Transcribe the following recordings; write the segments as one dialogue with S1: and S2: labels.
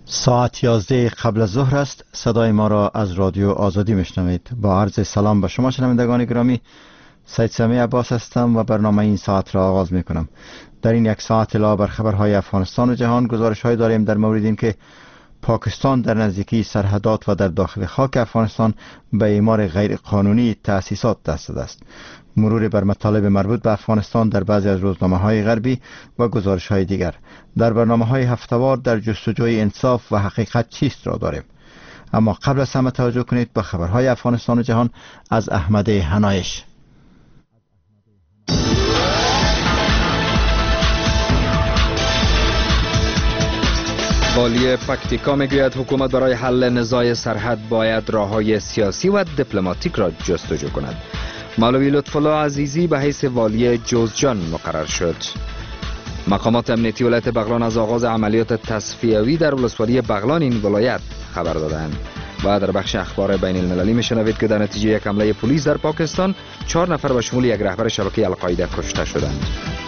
S1: ساعت 11 قبل از ظهر است. صدای ما را از رادیو آزادی میشنوید. با عرض سلام به شما شنوندگان گرامی، سید سمیع عباس هستم و برنامه این ساعت را آغاز می کنم. در این یک ساعت علاوه بر خبرهای افغانستان و جهان، گزارش های داریم در مورد این که پاکستان در نزدیکی سرحدات و در داخل خاک افغانستان به اعمار غیر قانونی تأسیسات دست داده است. مرور بر مطالب مربوط به افغانستان در بعضی از روزنامه‌های غربی و گزارش‌های دیگر. در برنامه‌های هفته‌وار در جستجوی انصاف و حقیقت چیست را داریم. اما قبل از همه توجه کنید به خبرهای افغانستان و جهان از احمد حنایش.
S2: والی پکتیکا میگوید حکومت برای حل نزاع سرحد باید راههای سیاسی و دیپلماتیک را جستجو کند. مولوی لطفالله عزیزی به حیث والی جوزجان مقرر شد. مقامات امنیتی ولایت بغلان از آغاز عملیات تصفیوی در ولسوالی بغلان این ولایت خبر دادند. و در بخش اخبار بین المللی میشنوید که در نتیجه یک حمله پلیس در پاکستان 4 نفر به شمول یک رهبر شبکه القاعده کشته شدند.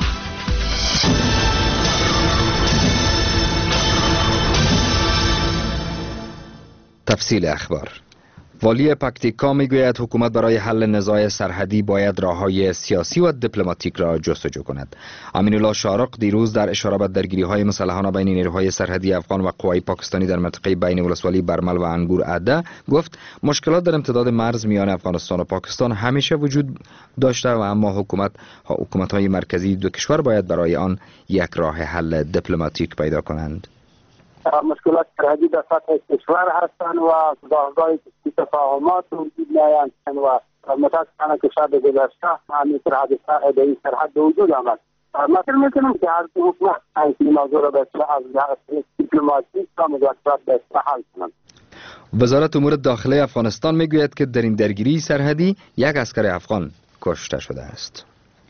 S2: تفصیل اخبار. والی پکتیکا میگوید حکومت برای حل نزاع سرحدی باید راههای سیاسی و دیپلماتیک را جستجو کند. امین الله شارق دیروز در اشاره به درگیری‌های مسلحانه بین نیروهای سرحدی افغان و قوای پاکستانی در منطقه بین ولسوالی برمل و انگور عده گفت مشکلات در امتداد مرز میان افغانستان و پاکستان همیشه وجود داشته و اما حکومت‌های مرکزی دو کشور باید برای آن یک راه حل دیپلماتیک پیدا کنند.
S3: مشکلات سرحدی در سطح کشور هستند و گاهگاهی تفاهمات وجود می‌آیند و متأسفانه که شب گذشته همین سرحد به وجود آمد. من فکر می‌کنم که هر دو حکومت این موضوع را به اصلاح از دیپلماتیک و مذاکرات به اصلاح حل کنند.
S2: وزارت امور داخلی افغانستان میگوید که در این درگیری سرحدی یک عسکر افغان کشته شده است.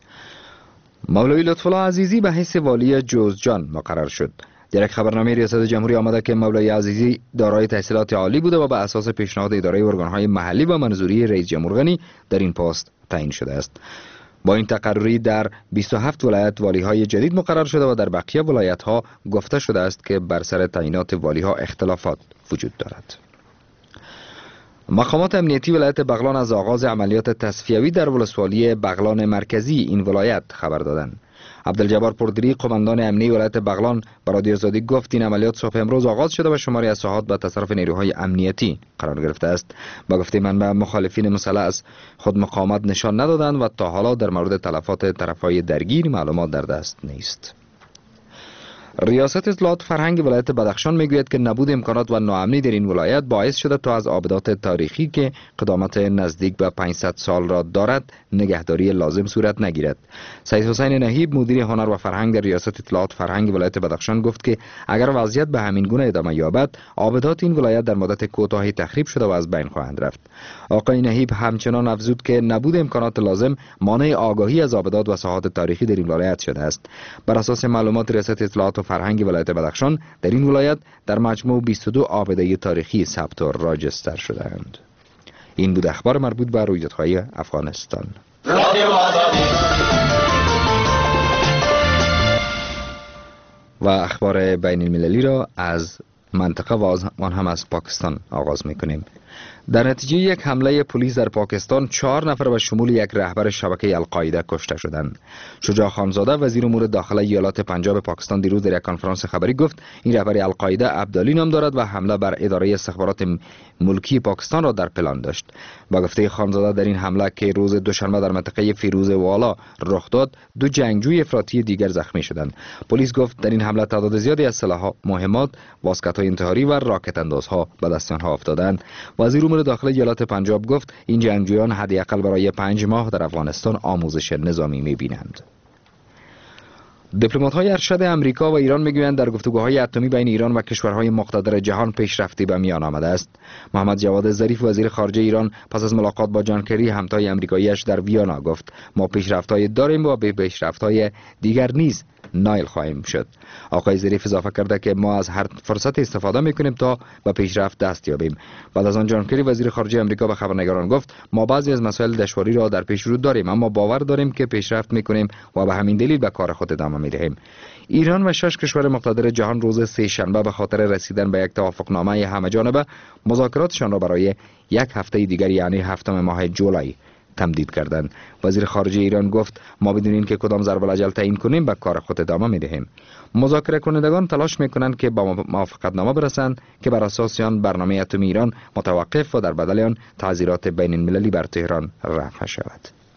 S2: مولوی لطفالله عزیزی به حیث والی جوزجان مقرر شد. در یک خبرنامه ریاست جمهوری آمده که مولوی عزیزی دارای تحصیلات عالی بوده و به اساس پیشنهاد اداره ارگان‌های محلی و منظوری رئیس جمهور غنی در این پست تعیین شده است. با این تقرری در 27 ولایت والی‌های جدید مقرر شده و در بقیه ولایت‌ها گفته شده است که بر سر تعیینات والی‌ها اختلافات وجود دارد. مقامات امنیتی ولایت بغلان از آغاز عملیات تصفیوی در ولسوالی بغلان مرکزی این ولایت خبر دادند. عبدالجبار پردری قماندان امنی ولایت بغلان به رادیو آزادی گفت این عملیات صبح امروز آغاز شده و شماری از ساحات به تصرف نیروهای امنیتی قرار گرفته است. با گفته منبع مخالفین مسلح از خود مقاومت نشان ندادند و تا حالا در مورد تلفات طرفهای درگیر معلومات در دست نیست. ریاست اطلاعات فرهنگ ولایت بدخشان میگوید که نبود امکانات و ناامنی در این ولایت باعث شده تا از آبدات تاریخی که قدامت نزدیک به 500 سال را دارد نگهداری لازم صورت نگیرد. سید حسین نهیب مدیر هنر و فرهنگ در ریاست اطلاعات فرهنگ ولایت بدخشان گفت که اگر وضعیت به همین گونه ادامه یابد آبدات این ولایت در مدت کوتاهی تخریب شده و از بین خواهند رفت. آقای نهیب همچنان افزود که نبود امکانات لازم مانع آگاهی از آبدات و ساحات تاریخی در این ولایت شده است. بر اساس معلومات ریاست اطلاعات فرهنگ ولایت بدخشان در این ولایت در مجموع 22 آبده تاریخی ثبت و راجستر شده‌اند. این بود اخبار مربوط به رویدادهای افغانستان. و اخبار بین المللی را از منطقه و آن هم از پاکستان آغاز می‌کنیم. در نتیجه یک حمله پلیس در پاکستان 4 نفر به شمول یک رهبر شبکه القاعده کشته شدند. شجاع خانزاده وزیر امور داخلی ایالات پنجاب پاکستان دیروز در یک کنفرانس خبری گفت این رهبر القاعده عبدالی نام دارد و حمله بر اداره استخبارات ملکی پاکستان را در پلان داشت. با گفته خانزاده در این حمله که روز دوشنبه در منطقه فیروز والا رخ داد 2 جنگجوی افراطی دیگر زخمی شدند. پلیس گفت در این حمله تعداد زیادی از سلاح مهمات، واسکت‌های انتحاری و راکت اندازها به دست آنها افتادند. وزیر امور داخلی ایالات پنجاب گفت این جنگجویان حداقل برای 5 ماه در افغانستان آموزش نظامی می‌بینند. دیپلمات‌های ارشد امریکا و ایران میگویند در گفتگوهای اتمی بین ایران و کشورهای مقتدر جهان پیشرفتی به میان آمده است. محمد جواد ظریف وزیر خارجه ایران پس از ملاقات با جان کری همتای امریکایی‌اش در ویانا گفت ما پیشرفت‌های داریم و به پیشرفت‌های دیگر نیز نایل خواهیم شد. آقای ظریف اضافه کرده که ما از هر فرصت استفاده میکنیم تا به پیشرفت دست یابیم. بعد از آن جان کری وزیر خارجه آمریکا به خبرنگاران گفت ما بعضی از مسائل دشواری را در پیش رو داریم اما باور داریم که پیشرفت میکنیم و به همین دلیل به کار خود ادامه می‌دهیم. ایران و 6 کشور مقتدر جهان روز سه شنبه به خاطر رسیدن به یک توافقنامه همه‌جانبه مذاکراتشان را برای یک هفته دیگر یعنی هفتم ماه جولای تمدید کردند. وزیر خارجه ایران گفت ما بدون اینکه کدام ضرب الاجل تعیین کنیم به کار خود ادامه می‌دهیم. مذاکره کنندگان تلاش می‌کنند که با موافقتنامه برسند که بر اساس آن برنامه اتمی ایران متوقف و در بدل آن تعزیرات بین المللی بر تهران رفع شود.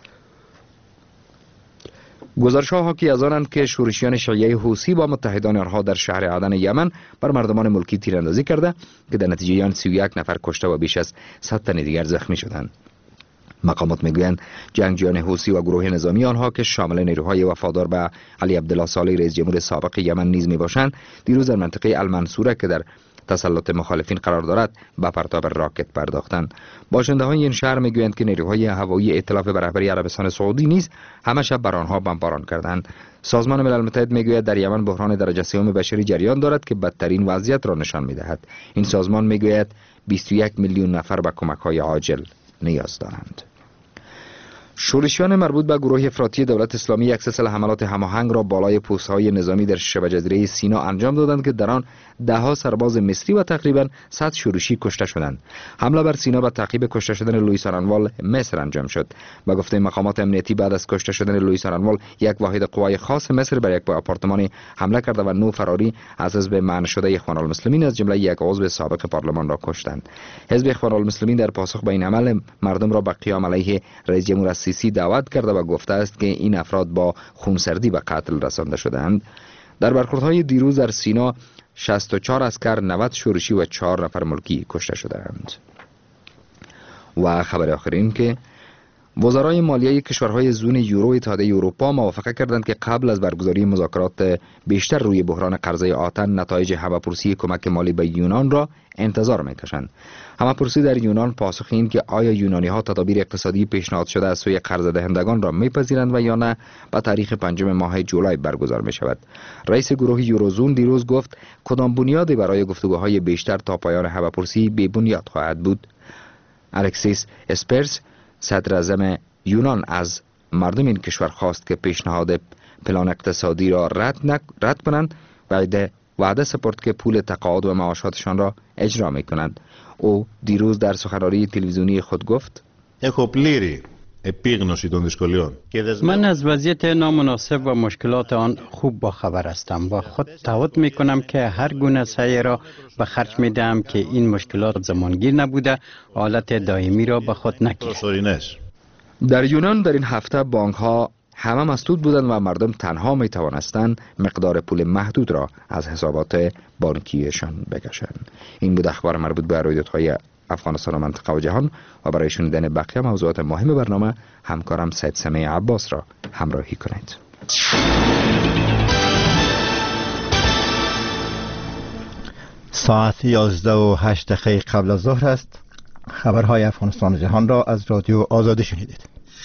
S2: گزارش‌ها حاکی از آنند که شورشیان شیعه حوثی با متحدان آنها در شهر عدن یمن بر مردمان ملکی تیراندازی کرده که در نتیجه آن 31 نفر کشته و بیش از 100 تن دیگر زخمی شدند. مقامات میگویند جنگجویان حوثی و گروه نظامی آنها که شامل نیروهای وفادار به علی عبدالله صالح رئیس جمهور سابق یمن نیز میباشند دیروز در منطقه المنصوره که در تسلط مخالفین قرار دارد به پرتاب راکت پرداختند. باشنده های این شهر میگویند که نیروهای هوایی ائتلاف به رهبری عربستان سعودی نیز همه شب بر آنها بمباران کردند. سازمان ملل متحد میگوید در یمن بحران درجه سوم بشری جریان دارد که بدترین وضعیت را نشان میدهد. این سازمان میگوید 21 میلیون نفر به کمک‌های عاجل نیاز دارند. شورشیان مربوط به گروه افراطی دولت اسلامی یک سلسله حملات هماهنگ را بالای پست‌های نظامی در شبه جزیره سینا انجام دادند که در آن ده‌ها سرباز مصری و تقریباً 100 شورشی کشته شدند. حمله بر سینا به تعقیب کشته شدن لوئیس آرنوال مصر انجام شد. به گفته مقامات امنیتی بعد از کشته شدن لوئیس آرنوال یک واحد قوای خاص مصر بر یک آپارتمان حمله کرده و 9 فراری از حزب منع شده اخوان المسلمین از جمله یک عضو سابق پارلمان را کشتند. حزب اخوان المسلمین در پاسخ به این عمل مردم را به قیام علیه رئیس جمهور السیسی دعوت کرده و گفته است که این افراد با خونسردی به قتل رسانده شدند. در برخوردهای دیروز در سینا 64 عسکر، 90 شورشی و 4 نفر ملکی کشته شدند. و خبر آخر این که وزرای مالیه کشورهای زون یورو اتحادیه اروپا موافقه کردند که قبل از برگزاری مذاکرات بیشتر روی بحران قرضه آتن نتایج همه‌پرسی کمک مالی به یونان را انتظار می‌کشند. همه‌پرسی در یونان پاسخ این که آیا یونانی‌ها تدابیر اقتصادی پیشنهاد شده از سوی قرض دهندگان را می‌پذیرند و یا نه به تاریخ 5 ماه جولای برگزار می‌شود. رئیس گروه یوروزون دیروز گفت کدام بنیادی برای گفتگوهای بیشتر تا پایان همه‌پرسی بی بنیاد خواهد بود. الکسیس اسپرس صدر اعظم یونان از مردم این کشور خواست که پیشنهاد پلان اقتصادی را رد کنند و وعده سپرد که پول تقاعد و معاشاتشان را اجرا می کنند. او دیروز در سخنرانی تلویزیونی خود گفت
S4: من از وضعیت نامناسب و مشکلات آن خوب باخبر هستم و خود تعهد می کنم که هر گونه سعی را به خرج می دهم که این مشکلات زمانگیر نبوده حالت دائمی را به خود نگیرد.
S2: در یونان در این هفته بانک ها همه مسدود بودند و مردم تنها می توانستند مقدار پول محدود را از حسابات بانکیشان بکشند. این بود اخبار مربوط به رویدادهای افغانستان و منطقه و جهان و برای شنیدن بقیه موضوعات مهم برنامه همکارم سید سمیع عباس را همراهی کنید.
S1: ساعت 11:08 قبل از ظهر است. خبرهای افغانستان و جهان را از رادیو آزادی شنیدید.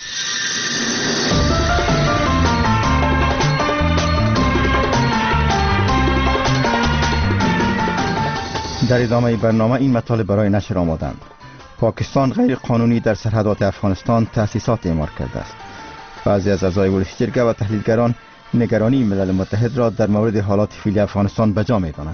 S1: در ادامه برنامه این مطالب برای نشر آمادند. پاکستان غیر قانونی در سرحدات افغانستان تأسیسات اعمار کرده است. بعضی از اعضای ولش جرگه و تحلیلگران نگرانی ملل متحد را در مورد حالات فعلی افغانستان بجا می‌دانند.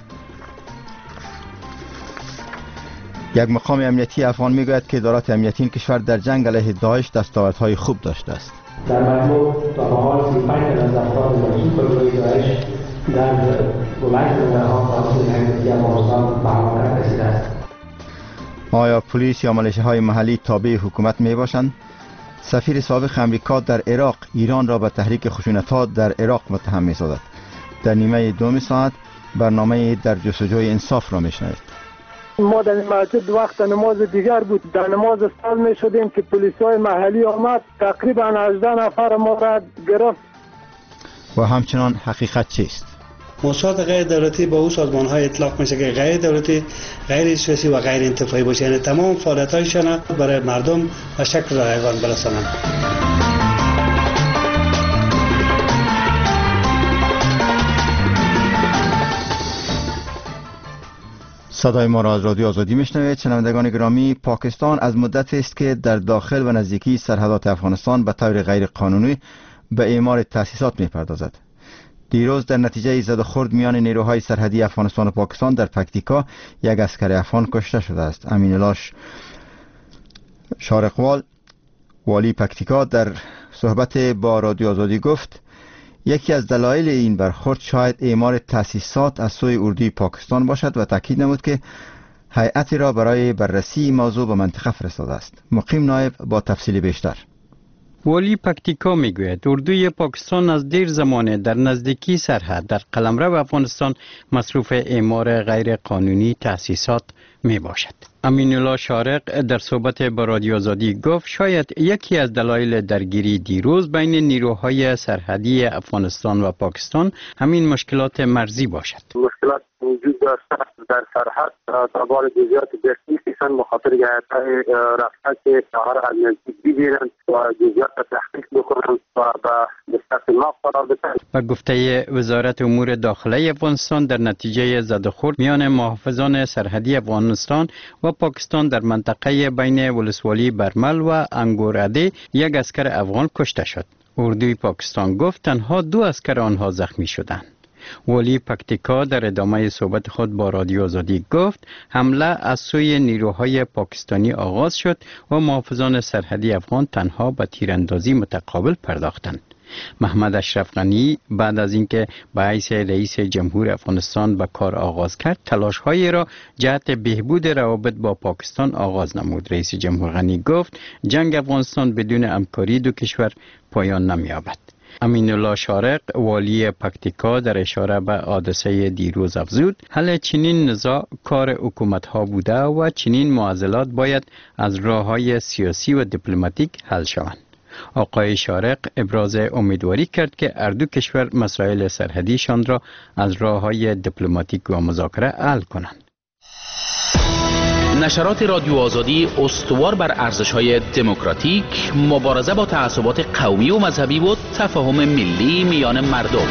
S1: یک مقام امنیتی افغان میگوید که ادارات امنیتی این کشور در جنگ علیه داعش دستاوردهای خوب داشته است.
S5: در مجموع تا به حال 35 تن از افراد مجروح به گروه داعش در ولایت ننگرهار و امنیتی افغانستان به هلاکت رسیده است.
S1: آیا پلیس یا ملیشه‌های محلی تابع حکومت میباشند؟ سفیر سابق امریکا در عراق ایران را به تحریک خشونت‌ها در عراق متهم می‌سازد. در نیمه دوم ساعت برنامه در جستجوی انصاف را میشنوید.
S3: ما در مسجد وقت نماز دیگر بود، در نماز سال می شدیم که پلیسای محلی آمد تقریبا 18 نفر ما را گرفت.
S1: و همچنان حقیقت چیست؟
S6: موساد غیر دولتی با او سازمان های اطلاق میشه که غیر دولتی، غیر سیاسی و غیر انتفاعی باشه، یعنی تمام فعالیت هایشان برای مردم و شکل رایگان برسانند.
S1: صدای ما را از رادیو آزادی میشنوید. شنوندگان گرامی، پاکستان از مدت است که در داخل و نزدیکی سرحدات افغانستان به طور غیر قانونی به اعمار تأسیسات میپردازد. دیروز در نتیجه زد و خورد میان نیروهای سرحدی افغانستان و پاکستان در پکتیکا یک عسکر افغان کشته شده است. امین الله شارقوال والی پکتیکا در صحبت با رادیو آزادی گفت یکی از دلایل این برخورد شاید اعمار تأسیسات از سوی اردوی پاکستان باشد و تاکید نمود که هیئتی را برای بررسی موضوع به منطقه فرستاده است. مقیم نایب با تفصیل بیشتر.
S4: والی پکتیکا میگوید اردوی پاکستان از دیر زمانه در نزدیکی سرحد در قلمرو افغانستان مصروف اعمار غیر قانونی تأسیسات می باشد. امین الله شارق در صحبت با رادیو آزادی گفت شاید یکی از دلایل درگیری دیروز بین نیروهای سرحدی افغانستان و پاکستان همین مشکلات مرزی باشد.
S3: مشکلات وجود داشت در سرحد درباره جزئیات دقیقی مخاطر هیئت‌های رفته که شهر از نزدیک ببینند و جزئیات تحقیق بکنند و به دست ما قرار بدهند.
S4: به گفته وزارت امور داخلی افغانستان در نتیجه زد و خورد میان محافظان سرحدی افغانستان و پاکستان در منطقه بین ولسوالی برمل و انگوراده یک عسکر افغان کشته شد. اردوی پاکستان گفت تنها 2 عسکر آنها زخمی شدند. والی پکتیکا در ادامه صحبت خود با رادیو آزادی گفت حمله از سوی نیروهای پاکستانی آغاز شد و محافظان سرحدی افغان تنها به تیراندازی متقابل پرداختند. محمد اشرف غنی بعد از اینکه به حیث رئیس جمهور افغانستان به کار آغاز کرد تلاش‌هایی را جهت بهبود روابط با پاکستان آغاز نمود. رئیس جمهور غنی گفت جنگ افغانستان بدون همکاری دو کشور پایان نمی‌یابد. امین الله شارق والی پکتیکا در اشاره به حادثه دیروز افزود حل چنین نزاع کار حکومت‌ها بوده و چنین معضلات باید از راه‌های سیاسی و دیپلماتیک حل شوند. آقای شارق ابراز امیدواری کرد که هر دو کشور مسائل سرحدیشان را از راه‌های دیپلماتیک و مذاکره حل کنند.
S7: نشرات رادیو آزادی استوار بر ارزش‌های دموکراتیک، مبارزه با تعصبات قومی و مذهبی و تفاهم ملی میان مردم.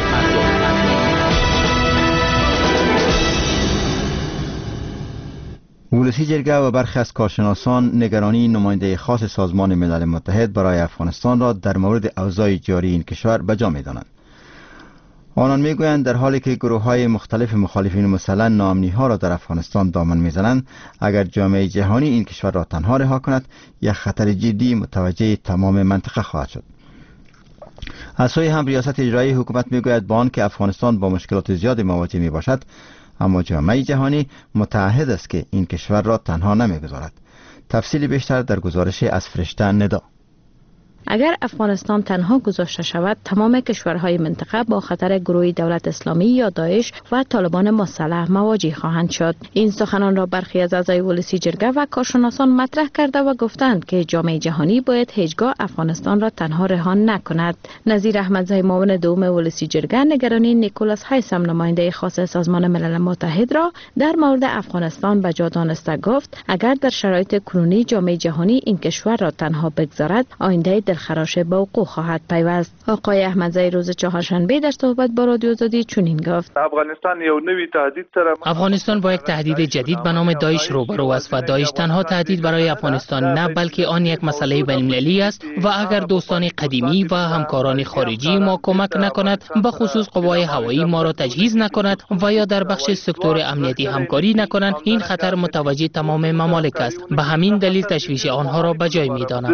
S1: ولسی جرگه و برخی از کارشناسان نگرانی نماینده خاص سازمان ملل متحد برای افغانستان را در مورد اوضاع جاری این کشور به جا می‌دانند. آنان میگویند در حالی که گروه‌های مختلف مخالفین مسلح ناامنی‌ها را در افغانستان دامن می‌زنند، اگر جامعه جهانی این کشور را تنها رها کند، یک خطر جدی متوجه تمام منطقه خواهد شد. از سوی هم ریاست اجرایی حکومت میگوید با آنکه افغانستان با مشکلات زیادی مواجه میباشد، اما جامعه جهانی متعهد است که این کشور را تنها نمیگذارد. تفصیل بیشتر در گزارش از فرشته ندا.
S8: اگر افغانستان تنها گذاشته شود، تمام کشورهای منطقه با خطر گروه دولت اسلامی یا داعش و طالبان مسلح مواجه خواهند شد. این سخنان را برخی از اعضای ولسی جرگه و کارشناسان مطرح کرده و گفتند که جامعه جهانی باید هیچگاه افغانستان را تنها رها نکند. نظیر احمدزی معاون دوم ولسی جرگه نگرانی نیکولاس هایسم نماینده خاص سازمان ملل متحد را در مورد افغانستان به جا دانسته گفت اگر در شرایط کنونی جامعه جهانی این کشور را تنها بگذارد، آینده دلخراش به وقوع خواهد پیوست. آقای احمدزی روز چهارشنبه در صحبت با رادیو آزادی چنین گفت:
S9: افغانستان با یک تهدید جدید به نام داعش روبرو است و داعش تنها تهدید برای افغانستان نه بلکه آن یک مسئله بین‌المللی است و اگر دوستان قدیمی و همکاران خارجی ما کمک نکند، به خصوص قوای هوایی ما را تجهیز نکند و یا در بخش سکتور امنیتی همکاری نکنند، این خطر متوجه تمام ممالک است. به همین دلیل تشویش آنها را به جای می‌دانم.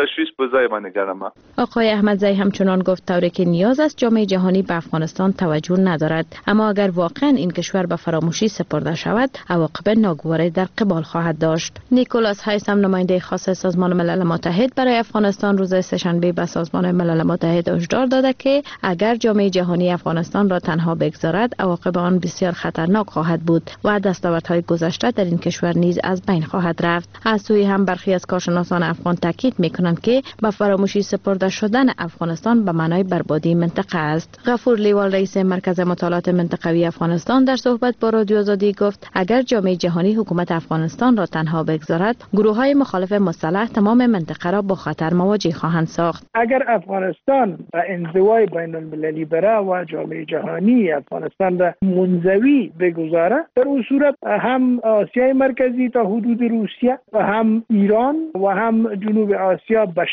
S8: آقای احمدزی همچنان گفت طوری که نیاز است جامعه جهانی به افغانستان توجه ندارد، اما اگر واقعا این کشور به فراموشی سپرده شود، عواقب ناگواری در قبال خواهد داشت. نیکولاس هایسم نماینده خاص سازمان ملل متحد برای افغانستان روز سه‌شنبه به سازمان ملل متحد هشدار داده که اگر جامعه جهانی افغانستان را تنها بگذارد، عواقب آن بسیار خطرناک خواهد بود و دستاوردهای گذشته در این کشور نیز از بین خواهد رفت. از سوی هم برخی از کارشناسان افغان تاکید می‌کنند که به فراموشی سپرده شدن افغانستان به معنای بربادی منطقه است. غفور لیوال رئیس مرکز مطالعات منطقوی افغانستان در صحبت با رادیو آزادی گفت اگر جامعه جهانی حکومت افغانستان را تنها بگذارد، گروه‌های مخالف مسلح تمام منطقه را با خطر مواجه خواهند ساخت.
S10: اگر افغانستان به انزوای بین المللی بره و جامعه جهانی افغانستان را منزوی بگذاره، در اون صورت هم آسیای مرکزی تا حدود روسیه و هم ایران و هم جنوب آسیا به شدت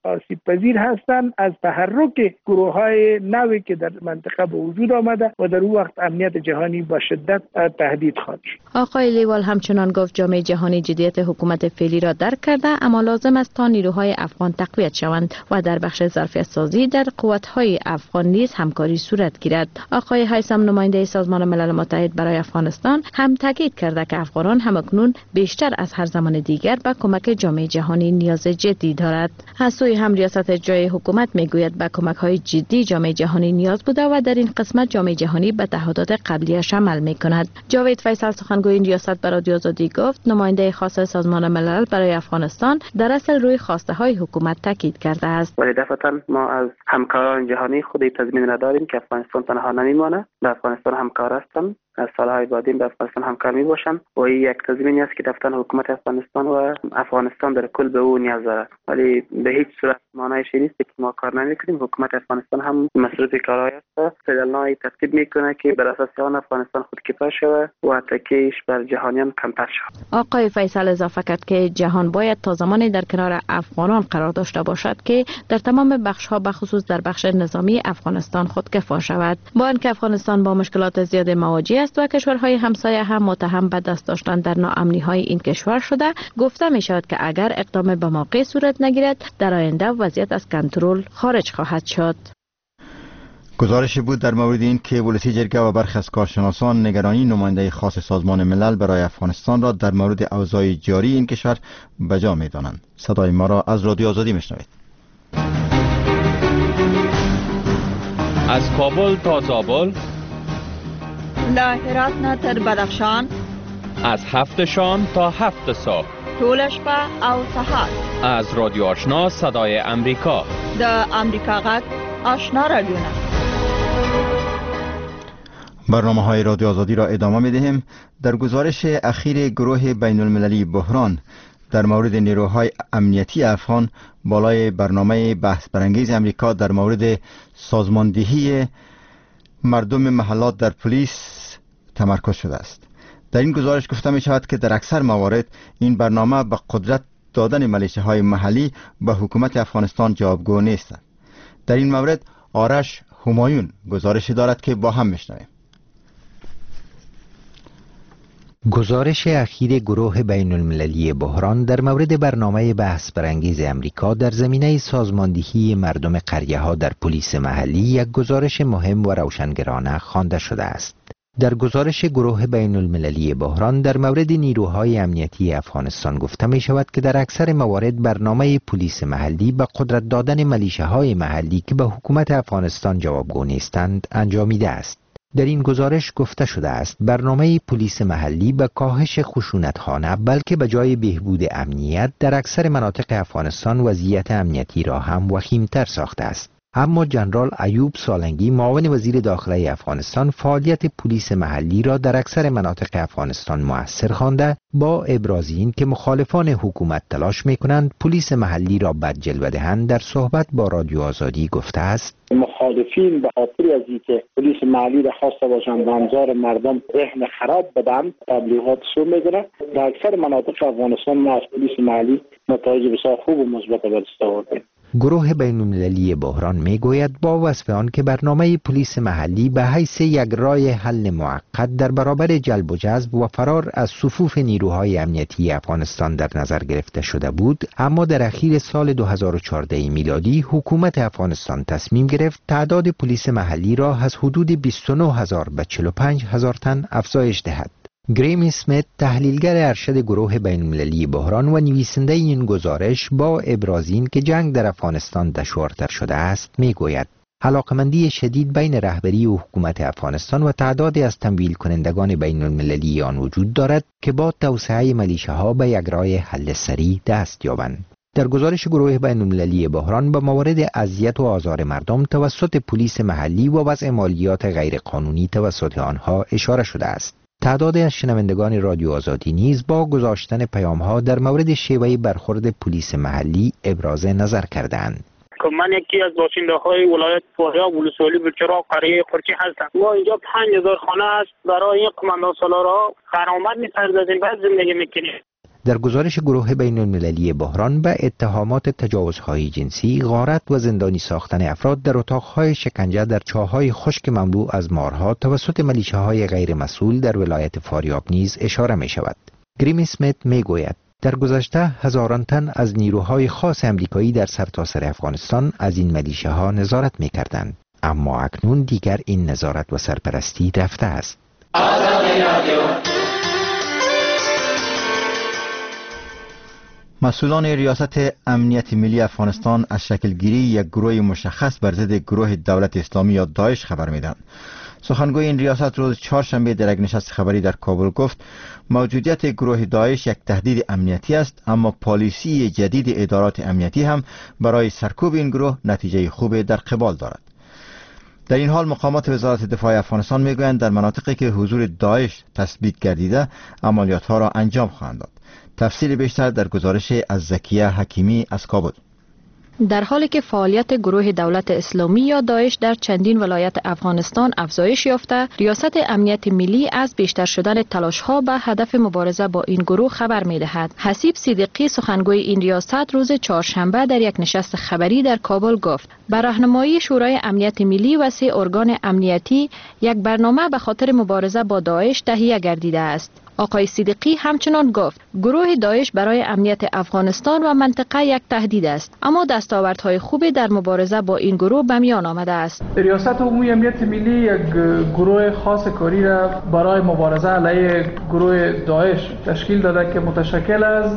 S10: آسیب پذیر هستند از تحرک گروه‌های نوی که در منطقه به وجود آمده و در اون وقت امنیت جهانی با شدت تهدید خواهد شد.
S8: آقای لیوال همچنان گفت جامعه جهانی جدیت حکومت فعلی را درک کرده، اما لازم است تا نیروهای افغان تقویت شوند و در بخش ظرفیت سازی در قوت‌های افغان نیز همکاری صورت گیرد. آقای هیثم نماینده سازمان ملل متحد برای افغانستان هم تاکید کرده که افغانان همکنون بیشتر از هر زمان دیگر به کمک جامعه جهانی نیاز جدی دارد. از سوی هم ریاست جای حکومت میگوید به کمک‌های جدی جامعه جهانی نیاز بوده و در این قسمت جامعه جهانی به تعهدات قبلیش عمل می‌کند. جاوید فیصل سخنگوی این ریاست به رادیو آزادی گفت نماینده خاص سازمان ملل برای افغانستان در اصل روی خواسته‌های حکومت تاکید کرده است.
S11: ولی دفعتاً ما از همکاران جهانی خود تضمین نداریم که افغانستان تنها نمیمانه. به افغانستان همکار هستند، از سالهای بعدی به افغانستان همکار می باشند و این یک تضمینی است که دفتر حکومت افغانستان و افغانستان در کل به او نیاز دارد. ولی به هیچ صورت معنیش نیست که ما کار نمی‌کنیم. حکومت افغانستان هم مصروف کارهای است، پلن‌های ترتیب میکنه که بر اساس آن افغانستان خودکفا شود و تکیهش بر جهانیان کمتر شود.
S8: آقای فیصل اضافه کرد که جهان باید تا زمانی در کنار افغانان قرار داشته باشد که در تمام بخش‌ها به خصوص در بخش نظامی افغانستان خودکفا شود. با اینکه افغانستان با مشکلات زیاد مواجه است و کشورهای همسایه هم متهم به دست داشتن در ناامنی‌های این کشور شده، گفته می شود که اگر اقدام به موقع صورت نگیرد در آینده وضعیت از کنترل خارج خواهد شد.
S1: گزارشی بود در مورد این که ولسی جرگه و برخی از کارشناسان نگرانی نماینده خاص سازمان ملل برای افغانستان را در مورد اوضاع جاری این کشور به جا می دانند. صدای ما را از رادیو آزادی میشنوید.
S12: از کابل تا زابل،
S13: له هرات نه تر بدخشان،
S12: از 7 شام تا 7 صبح،
S13: ټول شپه او سهار،
S12: از رادیو آشنا صدای امریکا،
S13: د امریکا غږ آشنا رادیوونه.
S1: برنامه های رادیو آزادی را ادامه می دهیم. در گزارش اخیر گروه بین المللی بحران در مورد نیروهای امنیتی افغان بالای برنامه بحث برانگیز امریکا در مورد سازماندهی مردم محلات در پلیس تمرکز شده است. در این گزارش گفته می شود که در اکثر موارد این برنامه به قدرت دادن ملیشه محلی به حکومت افغانستان جوابگو نیست. در این مورد آرش همایون گزارشی دارد که با هم میشنویم.
S14: گزارش اخیر گروه بین المللی بحران در مورد برنامه بحث برانگیز امریکا در زمینه سازماندهی مردم قریه ها در پلیس محلی یک گزارش مهم و روشنگرانه خوانده شده است. در گزارش گروه بین المللی بحران در مورد نیروهای امنیتی افغانستان گفته می شود که در اکثر موارد برنامه پلیس محلی به قدرت دادن ملیشه های محلی که به حکومت افغانستان جوابگو نیستند انجامیده است. در این گزارش گفته شده است برنامه پلیس محلی به کاهش خشونت‌ها نه بلکه به جای بهبود امنیت در اکثر مناطق افغانستان وضعیت امنیتی را هم وخیم‌تر ساخته است. اما جنرال ایوب سالنگی معاون وزیر داخله افغانستان فعالیت پلیس محلی را در اکثر مناطق افغانستان مؤثر خوانده با ابراز این که مخالفان حکومت تلاش می‌کنند پلیس محلی را بد جلوه دهند در صحبت با رادیو آزادی گفته است
S15: مخالفین به خاطر از اینکه پلیس محلی را خواسته باشند به انظار مردم ذهن خراب بدن تبلیغات سو میگیره. در اکثر مناطق افغانستان ما از پلیس محلی نتایج بسیار خوب و مثبت به دست آوردیم.
S14: گروه بین المللی بحران میگوید با وصف آن که برنامه پلیس محلی به حیث یک راه حل موقت در برابر جلب و جذب و فرار از صفوف نیروهای امنیتی افغانستان در نظر گرفته شده بود، اما در اخیر سال 2014 میلادی حکومت افغانستان تصمیم گرفت تعداد پلیس محلی را از حدود 29,000 به 45,000 تن افزایش دهد. گریم اسمیت تحلیلگر ارشد گروه بین المللی بحران و نویسنده این گزارش با ابراز این که جنگ در افغانستان دشوارتر شده است میگوید علاقمندی شدید بین رهبری و حکومت افغانستان و تعدادی از تمویل کنندگان بین المللی آن وجود دارد که با توسعه ملیشه ها به یک راه حل سریع دست یابند. در گزارش گروه بین المللی بحران به موارد اذیت و آزار مردم توسط پلیس محلی و وضع مالیات غیرقانونی توسط آنها اشاره شده است. تعدادی از شنوندگان رادیو آزادی نیز با گذاشتن پیام‌ها در مورد شیوه برخورد پلیس محلی ابراز نظر کردند.
S16: من یکی از باشنده‌های ولایت فاریاب ولسوالی بلچراغ قریه قرچی هستم. ما اینجا 5000 خانه است. برای این قماندان سالارها خرامت می‌سازیم، بعد زندگی می‌کنیم.
S14: در گزارش گروه بین المللی بحران به اتهامات تجاوزهای جنسی، غارت و زندانی ساختن افراد در اتاقهای شکنجه در چاه‌های خشک مملو از مارها توسط ملیشه‌های غیر مسئول در ولایت فاریاب نیز اشاره می شود. گریم اسمیت می گوید در گذشته هزاران تن از نیروهای خاص امریکایی در سرتاسر افغانستان از این ملیشه‌ها نظارت می کردند، اما اکنون دیگر این نظارت و سرپرستی رفته است.
S1: مسئولان ریاست امنیت ملی افغانستان از شکلگیری یک گروه مشخص بر ضد گروه دولت اسلامی یا داعش خبر میدن. سخنگوی این ریاست روز چهارشنبه در یک نشست خبری در کابل گفت موجودیت گروه داعش یک تهدید امنیتی است، اما پالیسی جدید ادارات امنیتی هم برای سرکوب این گروه نتیجه خوب در قبال دارد. در این حال مقامات وزارت دفاع افغانستان میگویند در مناطقی که حضور داعش تثبیت گردیده عملیات‌ها را انجام خواهند داد. تفصیل بیشتر در گزارش از زکیه حکیمی از کابل.
S8: در حالی که فعالیت گروه دولت اسلامی یا داعش در چندین ولایت افغانستان افزایش یافته، ریاست امنیت ملی از بیشتر شدن تلاش‌ها به هدف مبارزه با این گروه خبر می‌دهد. حسیب صدیقی سخنگوی این ریاست روز چهارشنبه در یک نشست خبری در کابل گفت به راهنمایی شورای امنیت ملی و 3 ارگان امنیتی یک برنامه به خاطر مبارزه با داعش تهیه گردیده است. آقای صدیقی همچنان گفت گروه داعش برای امنیت افغانستان و منطقه یک تهدید است، اما دستاوردهای خوبی در مبارزه با این گروه به میان آمده است.
S17: ریاست عمومی امنیت ملی یک گروه خاص کاری را برای مبارزه علیه گروه داعش تشکیل داده که متشکل از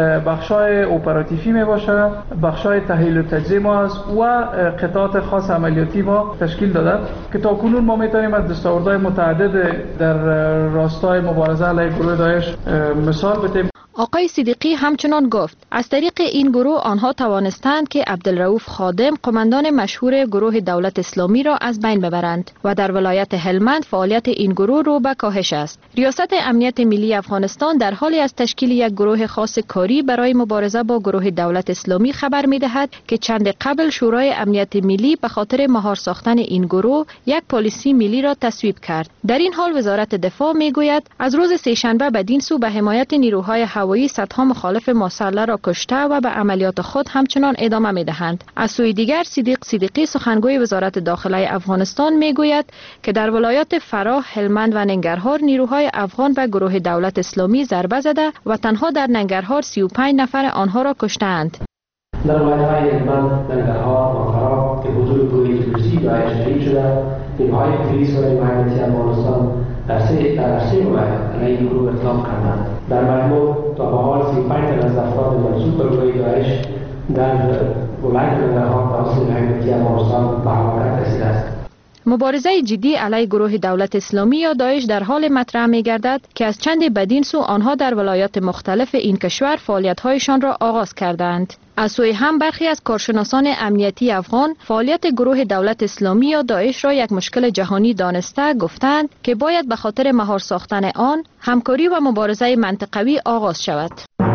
S17: بخشای اپراتیفی می باشه، بخشای تحلیل و تجزیه ما است و قطعات خاص عملیاتی ما تشکیل داده که تا کنون ما میتونیم از دستاوردهای متعدد در راستای مبارزه علیه گروه داعش مثال بتیم.
S8: آقای صدیقی همچنان گفت از طریق این گروه آنها توانستند که عبدالرؤوف خادم قماندان مشهور گروه دولت اسلامی را از بین ببرند و در ولایت هلمند فعالیت این گروه رو به کاهش است. ریاست امنیت ملی افغانستان در حالی از تشکیل یک گروه خاص کاری برای مبارزه با گروه دولت اسلامی خبر می‌دهد که چند قبل شورای امنیت ملی به خاطر مهار ساختن این گروه یک پالیسی ملی را تصویب کرد. در این حال وزارت دفاع می‌گوید از روز سه‌شنبه بدین سو به حمایت نیروهای هوایی صدها مخالف مسلح را کشته و به عملیات خود همچنان ادامه می‌دهند. از سوی دیگر صدیقی سخنگوی وزارت داخله افغانستان می‌گوید که در ولایات فراه، هلمند و ننگرهار نیروهای افغان به گروه دولت اسلامی ضربه زده و تنها در ننگرهار 35 نفر آنها را کشته‌اند.
S5: در ولایت‌های هلمند، ننگرهار و فراه که حضور گروه تروریستی داعش تایید شده، نیروهای پلیس و امنیتی افغانستان در سه ولایت علیه این گروه اقدام کردند. در مجموع تا به حال 35 تن از افراد منسوب به گروه داعش در ولایت ننگرهار توسط امنیتی افغانستان به هلاکت رسیده است.
S8: مبارزه جدی علیه گروه دولت اسلامی یا داعش در حال مطرح می‌گردد که از چند بدین سو آنها در ولایات مختلف این کشور فعالیت‌هایشان را آغاز کردند. از سوی هم برخی از کارشناسان امنیتی افغان فعالیت گروه دولت اسلامی یا داعش را یک مشکل جهانی دانسته گفتند که باید به خاطر مهار ساختن آن همکاری و مبارزه منطقوی آغاز شود.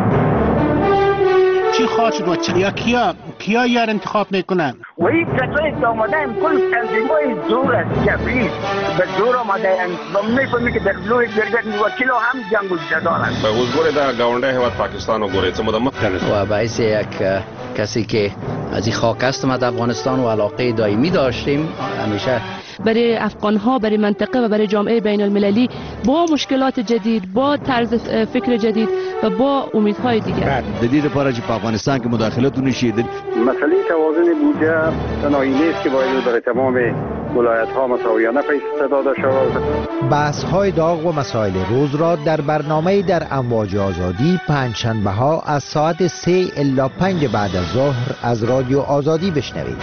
S18: چی خواهد شد و کیا یار انتخاب میکنن؟
S19: و این کسایی که آمده هم کل تنظیمای زور است، جبری به زور آمده هم و میفهمی که در لوح گرگت وکیل هم جنگ و جدال است.
S20: اوز گوره در گاونده هواد پاکستان و گوره چه مدام
S21: و باعث یک کسی که از این خاک هستم از افغانستان و علاقه دائمی داشتیم همیشه
S22: برای افغان‌ها، برای منطقه و برای جامعه بین المللی با مشکلات جدید، با طرز فکر جدید و با امیدهای دیگر.
S23: جدید پاره چې په افغانستان کې مداخلت ونشي.
S3: مسئله توازن بودجه تنهایی نیست که باید برای تمام ولایت‌ها مساویانه پیش داده شود.
S14: بحث‌های داغ و مسائل روز را در برنامه در امواج آزادی پنجشنبه‌ها از ساعت 3 الی 5 بعد از ظهر از رادیو آزادی بشنوید.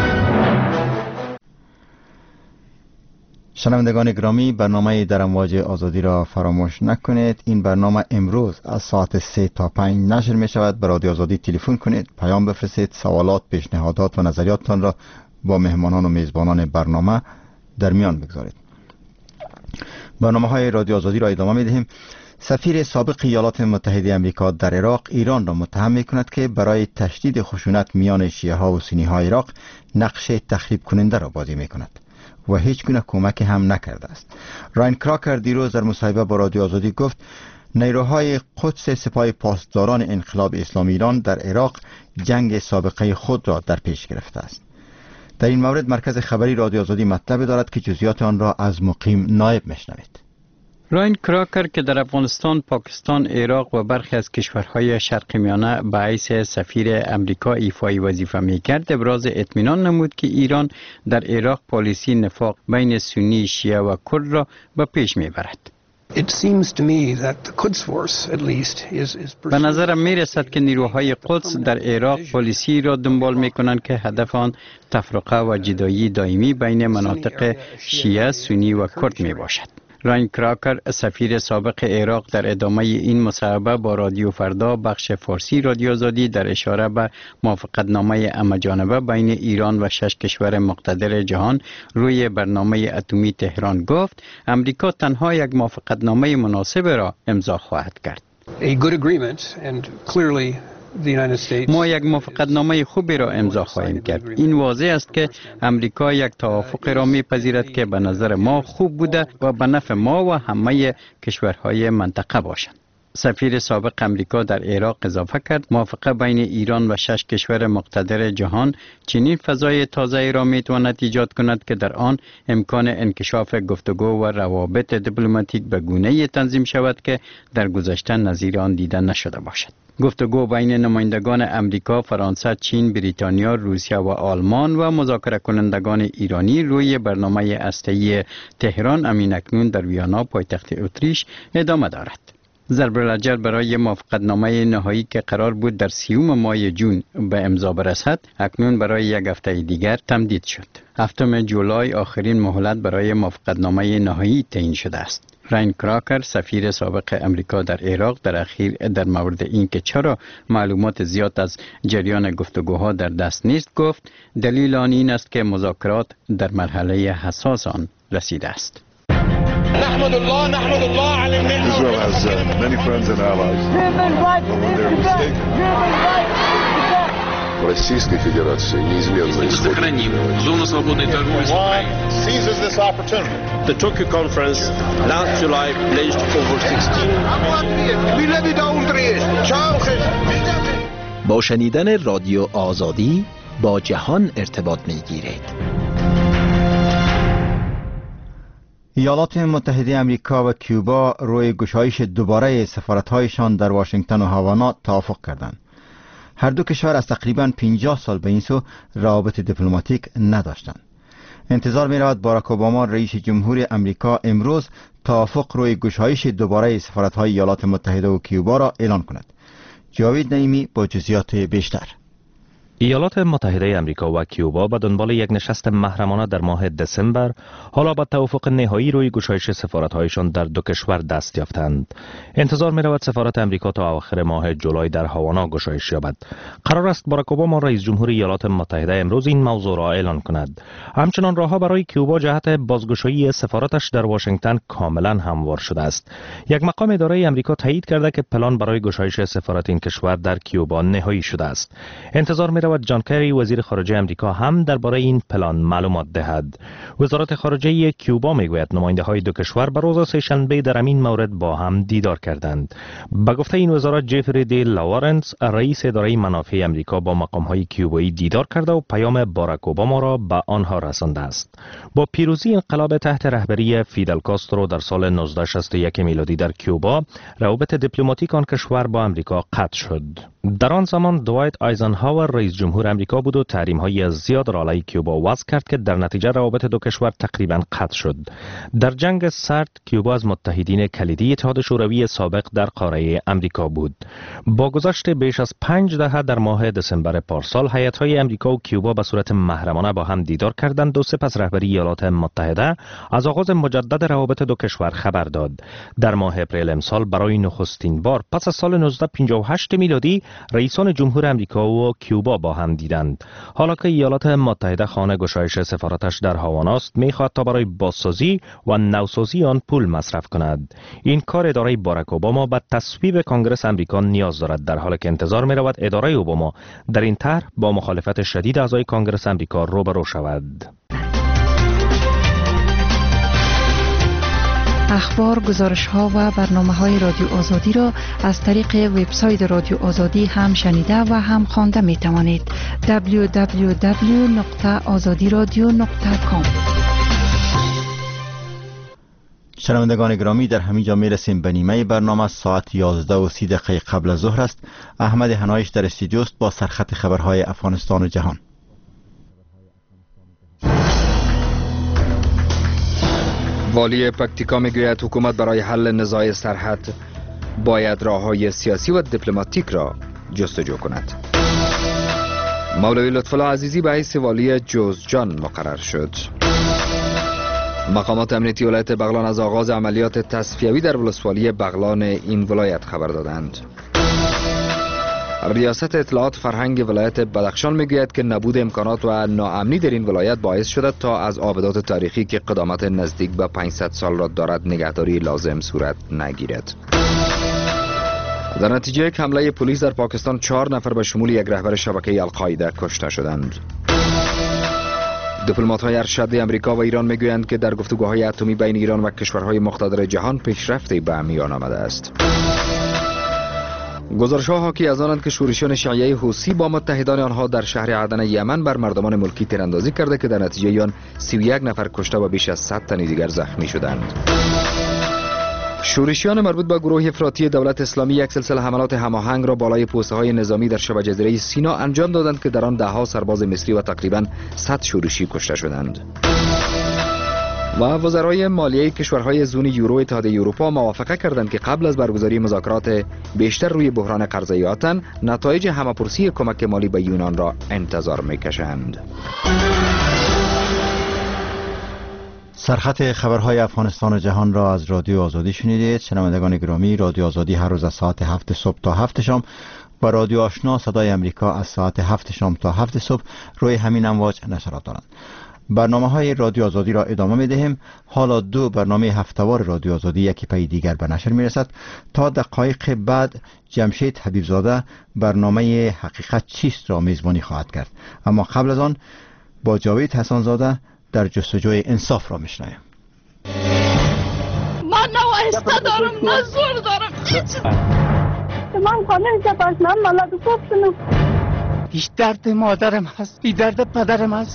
S1: شنوندگان گرامی، برنامه در امواج آزادی را فراموش نکنید. این برنامه امروز از ساعت 3 تا 5 نشر می شود. به رادیو آزادی تلفن کنید، پیام بفرستید، سوالات، پیشنهادات و نظریاتتان را با مهمانان و میزبانان برنامه در میان بگذارید. برنامه های رادیو آزادی را ادامه می دهیم. سفیر سابق ایالات متحده آمریکا در عراق ایران را متهم می کند که برای تشدید خشونت میان شیعه ها و سنی ها عراق نقش تخریب کننده را بازی می کند و هیچ گونه کمک هم نکرده است. راین کراکر دیروز در مصاحبه با رادیو آزادی گفت نیروهای قدس سپاه پاسداران انقلاب اسلامی ایران در عراق جنگ سابقه خود را در پیش گرفته است. در این مورد مرکز خبری رادیو آزادی مطلب دارد که جزئیات آن را از مقیم نایب میشنوید.
S2: راین کراکر که در افغانستان، پاکستان، عراق و برخی از کشورهای شرق میانه به حیث سفیر امریکا ایفای وظیفه میکرد، ابراز اطمینان نمود که ایران در عراق پالیسی نفاق بین سنی، شیعه و کرد را به پیش میبرد. به نظرم می رسد که نیروهای قدس در عراق پالیسی را دنبال می کنند که هدف آن تفرقه و جدایی دائمی بین مناطق شیعه، سنی و کرد می باشد. راین کراکر، سفیر سابق عراق، در ادامه این مصاحبه با رادیو فردا بخش فارسی رادیو آزادی در اشاره به موافقتنامه همه‌جانبه بین ایران و 6 کشور مقتدر جهان روی برنامه اتمی تهران گفت امریکا تنها یک موافقتنامه مناسب را امضا خواهد کرد. ما یک موافقتنامه خوبی را امضا خواهیم کرد. این واضح است که امریکا یک توافق را میپذیرد که به نظر ما خوب بوده و به نفع ما و همه کشورهای منطقه باشد. سفیر سابق امریکا در عراق اضافه کرد موافقه بین ایران و 6 کشور مقتدر جهان چنین فضای تازه‌ای را میتواند ایجاد کند که در آن امکان انکشاف گفتگو و روابط دیپلماتیک به گونه‌ای تنظیم شود که در گذشته نظیر آن دیده نشده باشد. گفتگو بین نمایندگان امریکا، فرانسه، چین، بریتانیا، روسیه و آلمان و مذاکره کنندگان ایرانی روی برنامه هسته‌ای تهران امین اکنون در ویانا پایتخت اتریش ادامه دارد. ضرب الاجل برای موافقتنامه نهایی که قرار بود در 30 ماه جون به امضا برسد اکنون برای یک هفته دیگر تمدید شد. 7 جولای آخرین مهلت برای موافقتنامه نهایی تعیین شده است. راین کراکر، سفیر سابق امریکا در عراق، در اخیر در مورد اینکه چرا معلومات زیاد از جریان گفتگوها در دست نیست گفت دلیل آن این است که مذاکرات در مرحله حساس آن رسیده است.
S4: نحمد الله على النعمة. Israel has many friends and allies. Российской Федерации неизменно
S6: сохраним зону свободной торговли с Украиной.
S4: Seizes this opportunity.
S24: The Tokyo conference last July pledged over 16.
S25: با شنیدن رادیو آزادی با جهان ارتباط می‌گیرید.
S1: ایالات متحده امریکا و کیوبا روی گشایش دوباره سفارت‌هایشان در واشنگتن و هاوانا توافق کردند. هر دو کشور از تقریباً 50 سال به این سو روابط دیپلماتیک نداشتند. انتظار می‌رود باراک اوباما رئیس جمهور امریکا امروز توافق روی گشایش دوباره سفارت‌های ایالات متحده و کیوبا را اعلان کند. جاوید نعیمی با جزئیات بیشتر.
S26: ایالات متحده امریکا و کیوبا به دنبال یک نشست محرمانه در ماه دسامبر حالا به توافق نهایی روی گشایش سفارت‌هایشان در دو کشور دست یافتند. انتظار می‌رود سفارت امریکا تا اواخر ماه جولای در هاوانا گشایش یابد. قرار است باراک اوباما رئیس جمهور ایالات متحده امروز این موضوع را اعلان کند. همچنان راهها برای کیوبا جهت بازگشایی سفارتش در واشنگتن کاملا هموار شده است. یک مقام اداره امریکا تایید کرده که پلان برای گشایش سفارت این کشور در کیوبا نهایی شده است. انتظار می‌رود جان کری وزیر خارجه امریکا هم درباره این پلان معلومات دهد. وزارت خارجه کیوبا میگوید نماینده‌های دو کشور به روز سه‌شنبه در این مورد با هم دیدار کردند. به گفته این وزارت جفری دی لاورنس رئیس اداره منافع امریکا با مقام‌های کیوبایی دیدار کرده و پیام باراک اوباما را به آنها رسانده است. با پیروزی انقلاب تحت رهبری فیدل کاسترو در سال 1961 میلادی در کیوبا، روابط دیپلماتیک آن کشور با امریکا قطع شد. در آن زمان دوایت آیزنهاور رئیس جمهور امریکا بود و تحریم‌های زیاد را علیه کیوبا وضع کرد که در نتیجه روابط دو کشور تقریباً قطع شد. در جنگ سرد کیوبا از متحدین کلیدی اتحاد شوروی سابق در قاره امریکا بود. با گذشت بیش از 5 دهه در ماه دسامبر پارسال هیئت‌های امریکا و کیوبا به صورت محرمانه با هم دیدار کردند و سپس رهبری ایالات متحده از آغاز مجدد روابط دو کشور خبر داد. در ماه اپریل امسال برای نخستین بار پس از سال 1958 میلادی رئیسان جمهور امریکا و کیوبا با هم دیدند. حالا که ایالات متحده خانه گشایش سفارتش در هاوانا است، می‌خواهد تا برای بازسازی و نوسازی آن پول مصرف کند. این کار اداره باراک اوباما به تصویب کنگره امریکا نیاز دارد، در حالی که انتظار می‌رود اداره اوباما در این طرح با مخالفت شدید اعضای کنگره امریکا روبرو شود.
S7: اخبار، گزارش‌ها و برنامه‌های رادیو آزادی را از طریق وبسایت رادیو آزادی هم شنیده و هم خوانده می‌توانید. www.azadiradio.com.
S1: شنوندگان گرامی، در همین جا میرسیم به نیمه برنامه. ساعت 11:30 قبل از ظهر است. احمد هنایش در استودیو است با سرخط خبرهای افغانستان و جهان.
S9: والی پکتیکا میگوید حکومت برای حل نزاع سرحد باید راههای سیاسی و دیپلماتیک را جستجو کند. مولوی لطفالله عزیزی به حیث والی جوزجان مقرر شد. مقامات امنیتی ولایت بغلان از آغاز عملیات تصفیوی در ولسوالی بغلان این ولایت خبر دادند. ریاست اطلاعات فرهنگ ولایت بدخشان میگوید که نبود امکانات و ناامنی در این ولایت باعث شده تا از آبدات تاریخی که قدامت نزدیک به 500 سال را دارد نگهداری لازم صورت نگیرد. در نتیجه یک حمله پلیس در پاکستان 4 نفر به شمول یک رهبر شبکه القاعده کشته شدند. دیپلمات‌های ارشد امریکا و ایران میگویند که در گفتگوهای اتمی بین ایران و کشورهای مقتدر جهان پیشرفتی به میان آمده است. گزارش‌ها حاکی از آنند که شورشیان شیعه حوثی با متحدان آنها در شهر عدن یمن بر مردمان ملکی تیراندازی کرده که در نتیجه آن 31 نفر کشته و بیش از 100 تن دیگر زخمی شدند. شورشیان مربوط به گروه افراطی دولت اسلامی یک سلسله حملات هماهنگ را بالای پوسته‌های نظامی در شبه جزیره سینا انجام دادند که در آن ده‌ها سرباز مصری و تقریباً 100 شورشی کشته شدند. و وزرای مالیه کشورهای زون یورو اتحادیه اروپا موافقه کردند که قبل از برگزاری مذاکرات بیشتر روی بحران قرضه آتن نتایج همه‌پرسی کمک مالی به یونان را انتظار می‌کشند.
S1: سرخط خبرهای افغانستان و جهان را از رادیو آزادی شنیدید. شنوندگان گرامی، رادیو آزادی هر روز از ساعت 7 صبح تا 7 شام و رادیو آشنا صدای امریکا از ساعت 7 شام تا 7 صبح روی همین امواج نشرات دارند. برنامه‌های رادیو آزادی را ادامه می‌دهیم. حالا 2 برنامه هفته‌وار رادیو آزادی یکی پی دیگر به نشر می‌رسد. تا دقایق بعد جمشید حبیبزاده برنامه حقیقت چیست را میزبانی خواهد کرد. اما قبل از آن با جاوید حسن‌زاده در جستجوی انصاف را میشنویم.
S10: من نه وایسته دارم نه زور دارم. من خانه زباش من ملت خوب شنو.
S18: هیچ درد مادرم هست، این درد پدرم هست.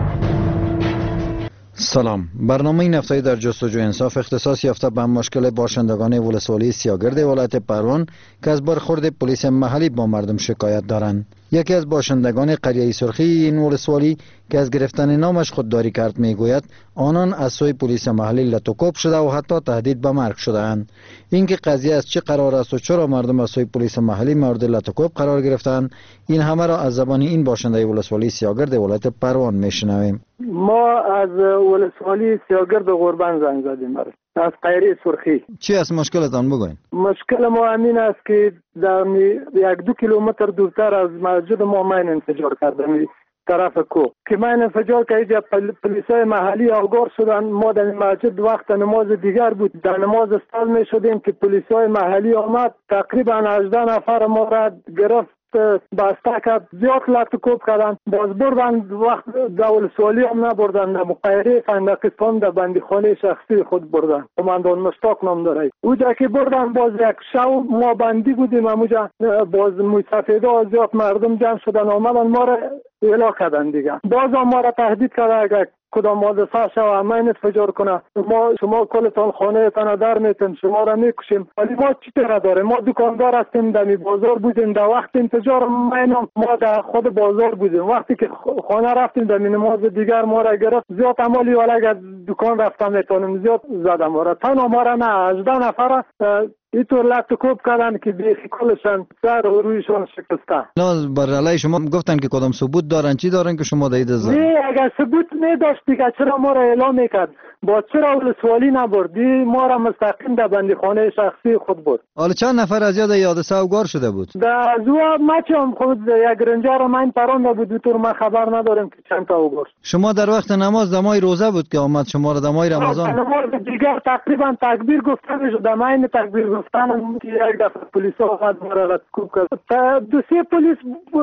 S11: سلام. برنامه این هفته در جستجوی انصاف اختصاص یافته به مشکل باشندگان ولسوالی سیاگرد ولایت پروان که از برخورد پلیس محلی با مردم شکایت دارند. یکی از باشندگان قریه سرخی این ولسوالی که از گرفتن نامش خودداری کرد میگوید آنان از سوی پلیس محلی لطوکوب شده و حتی تهدید به مرگ شده‌اند. اینکه قضیه از چه قرار است و چرا مردم از سوی پلیس محلی مورد لطوکوب قرار گرفتند، این همه را از زبان این باشنده ولسوالی سیاگرد ولایت پروان میشنویم.
S12: ما از ولسوالی سیاگرد قربان زنگ زدیم از قریه سرخی.
S11: چی است مشکلتان بگوین؟
S12: مشکل ما همین است که در 1-2 کیلومتر دورتر از مسجد ما ماین انفجار کردن طرف کو که ماین انفجار که اینجا پلیسای محلی آگاه شدن. ما در مسجد وقت نماز دیگر بود، در نماز استاد می شدیم که پلیسای محلی آمد تقریبا 18 نفر ما را گرفت بسته کرد، زیاد لطوکوب کردن، باز بردن. وقت دول سوالی هم نبردن، در مقایره فندقستان در بندیخانه شخصی خود بردن. قماندان مشتاق نام داره. اونجا که بردن باز یک شو ما بندی بودیم، اونجا باز موسفیده زیاد مردم جمع شدن آمدن ما را اعلا کردن دیگه. باز ما را تهدید کرده اگر کدام حادثه شوه ماین انفجار کنه شما کلتان خانه تان در میتن، شما را میکشیم. ولی ما چی تر داره؟ ما دکاندار هستیم، در بازار بودیم، در وقت انفجار ماین ما در خود بازار بودیم. وقتی که خانه رفتیم در نماز دیگر ما را گرفت، زیاد عمالی ولی اگر دکان رفتم میتونیم زیاد زدم ما را. تن ما را نه 18 نفر اینطور لطوکوب کردن که بیخی کلشان سر و رویشان شکسته.
S11: بر علیه شما گفتن که کدام ثبوت دارن؟ چی دارن که شما دید زدن؟
S12: نه اگر ثبوت نداشت دیگه چرا ما را اعلام میکرد؟ با چرا ولسوالی نبردی؟ ما را مستقیم در بندیخانه شخصی خود برد.
S11: حالا چند نفر از یاد حادثه اوگار شده بود؟
S12: در زوا مچم خود یک رنجر من پرانده بود، تو ما خبر نداریم که چند تا اوگار.
S11: شما در وقت نماز دمای روزه بود که آمد شما را دمای رمضان؟
S12: نماز دیگر تقریبا تکبیر گفتن شد، دمای تکبیر گفتن یک دفعه پلیس آمد ما را لطوکوب کرد. 2-3 پلیس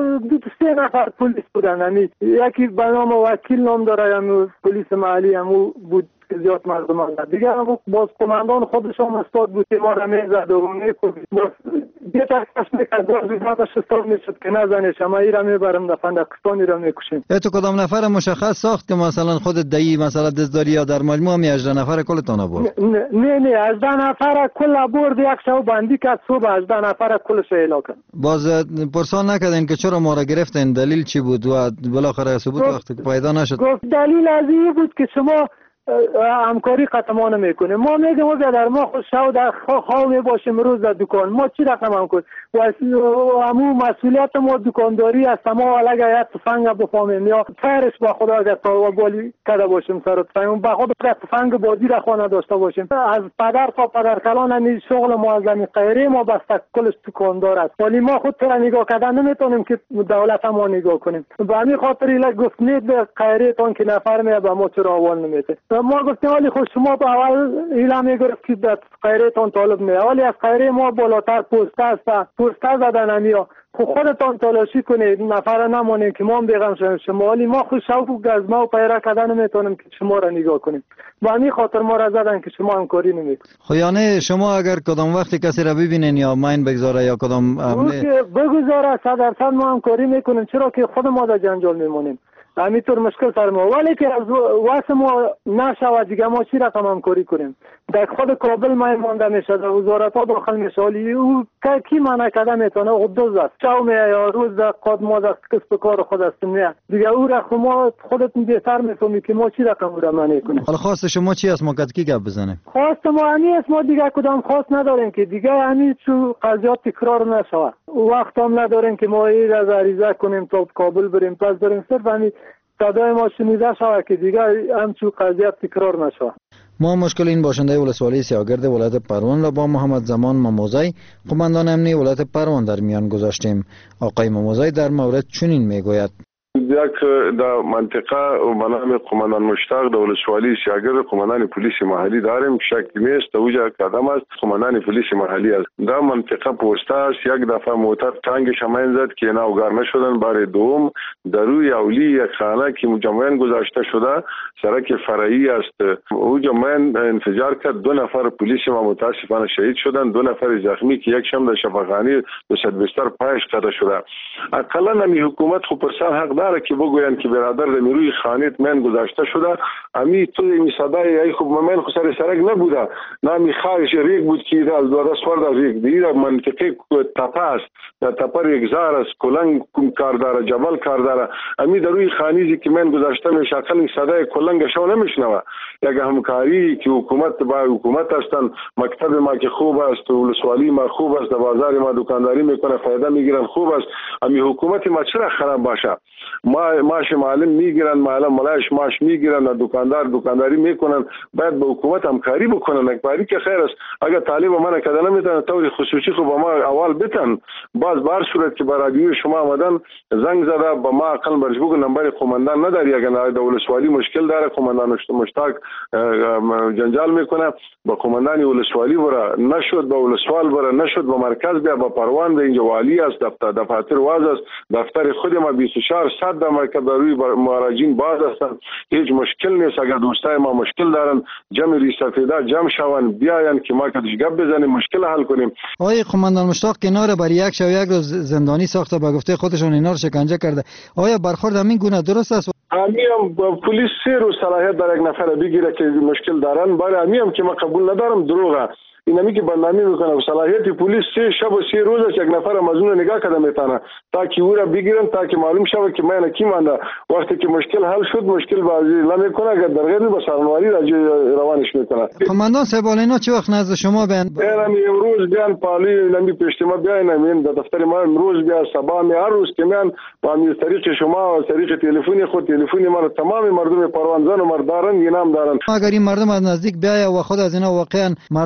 S12: 2-3 نفر پلیس بودن. یکی به نام وکیل نام داره، پلیس محلی هم بود که زیاد مردم آمد دیگه. باز کماندان خودشون استاد بود ما را میزد و میکرد. باز دیگه کس میکرد باز استاد میشد که نزنش، اما ای را میبرم در فندقستانی را میکشیم.
S11: تو کدام نفر مشخص ساخت که مثلا خود دایی مثلا دزداری یا در مجموع می 18 نفر کلتون برد؟
S12: نه 18 نفر کل برد، یک شو بندی کرد صبح 18 نفر کلش اعلام کرد.
S11: باز پرسان نکردین که چرا ما را گرفتین، دلیل چی بود و بالاخره ثبوت وقتی پیدا نشد؟
S12: گفت دلیل از این بود که شما همکاری قطعا نمیکنه. ما میگیم ما در ما خود شو در خواه می باشیم روز در دکان ما چی رقم هم کن و همون مسئولیت ما دکانداری است. ما اگر یک تفنگ بفهمیم یا ترش با خدا اگر بالی کرده باشیم سر تفنگ با خود تفنگ بازی را خانه داشته باشیم. از پدر تا پدر کلان همین شغل ما از همین غیره ما بسته کلش دکاندار است، ولی ما خود را نگاه کردن نمیتونیم که دولت ما نگاه کنیم. به همین خاطر ایلا گفتنید به غیره تون که نفر می به ما چرا اول نمیته. ما گفتیم ولی خود شما به اول ایلا میگرفت که در غیرتون طالب می، ولی از غیره ما بالاتر پوسته است، پوسته زدن همیا خودتان تلاشی کنید نفر نمانید که ما بیغم شما، ولی ما خود شوق و گزمه و پیره کردن نمیتونیم که شما را نگاه کنیم. با همین خاطر ما را زدن که شما همکاری نمیکنید.
S11: خویانه شما اگر کدام وقتی کسی را ببینین یا ماین بگذاره یا کدام
S12: بگذاره 100% ما همکاری میکنیم، چرا که خود ما در جنجال میمونیم. همینطور مشکل سر ما، ولی که از واسه ما نشود دیگه ما چی رقم همکاری کنیم. در خود کابل ما مانده میشه، در وزارت ها داخل میشه، ولی او کی منع کرده میتونه او دوز است شو می یا روز در قد ما در کسب کار خود هستیم دیگه او را ما خودت بهتر میفهمی که ما چی رقم او را منع کنیم.
S11: حالا خواست شما چی است؟ ما کی گپ بزنیم؟
S12: خواست ما همین است، ما دیگه کدام خواست نداریم که دیگه همین چو قضیات تکرار نشه. وقت هم نداریم که ما این را عریضه کنیم تا کابل بریم پس بریم، صرف همین صدای ما شنیده شود که دیگه همچون قضیت تکرار نشود.
S11: ما مشکل این باشنده ولسوالی سیاگرد ولایت پروان را با محمد زمان مموزی قماندان امنی ولایت پروان در میان گذاشتیم. آقای مموزی در مورد چنین میگوید:
S5: یک در منطقه به نام قماندان مشتاق در ولسوالی سیاگرد قماندان پلیس محلی داریم، شک نیست اوجا قدم است قماندان پلیس محلی است. در منطقه پوسته است، یک دفعه موتر تانگ شماین زد که اینا اوگار نشدن. بار دوم در روی اولی یک خانه که مجمعین گذاشته شده سرک فرعی است، اوجا من انفجار کرد. 2 نفر پلیس ما متاسفانه شهید شدن، 2 نفر زخمی که یک شم در شفاخانه به صد بستر پایش قطع شده. اقلا نمی حکومت خو پرسان حق داره که بگوین که برادر در روی خانه من گذاشته شده. امی تو می صدای ای خب من خو سر سرک نبوده، نمی خارج ریگ بود که در دو سوار ریگ دیگه منطقه تپه است، در تپه یک زار است، کلنگ کار داره، جبل کار داره. امی در روی خانیزی که من گذاشته میشه اقل صدای کلنگ شو نمیشنوه. یک همکاری که حکومت با حکومت هستن، مکتب ما که خوب است، ولسوالی ما خوب است، بازار ما دکانداری میکنه فایده میگیرن خوب است. امی حکومت ما چرا خراب باشه؟ ماش معلم میگیرن، معلم ملاش ماش میگیرن، دکاندار دکانداری میکنن. باید با حکومت همکاری بکنن. اکباری که خیر است. اگر طالب من کده نمیتونه طور خصوصی خو با ما اول بتن، باز بار صورت که برای رادیو شما آمدن زنگ زده با ما اقل برجبوک نمبر قماندان نداری، اگر در ولسوالی مشکل داره قماندان مشتاق جنجال میکنه با قماندان ولسوالی برا نشد، با ولسوال برا نشد، با مرکز بیا با پروان به اینجا والی است، دفتر واز است، دفتر خود ما 24 ساعت در مرکز روی مراجعین باز هستن. هیچ مشکل نیست. اگر دوستای ما مشکل دارن جمع ریسافیدا جمع شون بیاین که ما کدش گپ بزنیم مشکل حل کنیم.
S11: آقای قماندان مشتاق کنار برای یک شب یک روز زندانی ساخته به گفته خودشون اینا رو شکنجه کرده، آیا برخورد همین گونه درست است؟
S5: امیم پلیس 3 روز صلاحیت داره یک نفر بگیره که مشکل دارن. برای امیم که ما قبول ندارم دروغه. اینمی که بندامی میکنه صلاحیت پلیس 3 شب و 3 روز یک نفر مظنون نگاه کرده میتونه تا که او را بگیرن، تا که معلوم شود که من کی مانده. وقتی که مشکل حل شد مشکل بازی نمیکنه، اگر در غیر به سرنواری روانش میکنه.
S11: قماندان صاحب اینا چه وقت نزد شما بیان؟
S5: امروز بیان پالی نمی پیشتما بیان امین در دفتر ما امروز بیا صبح می هر روز که من با طریق شما و طریق تلفنی خود تلفنی ما تمام مردم پروان زن و مردارن اینام دارن.
S11: اگر این مردم از نزدیک بیاید و خود از اینا واقعا مردم باشه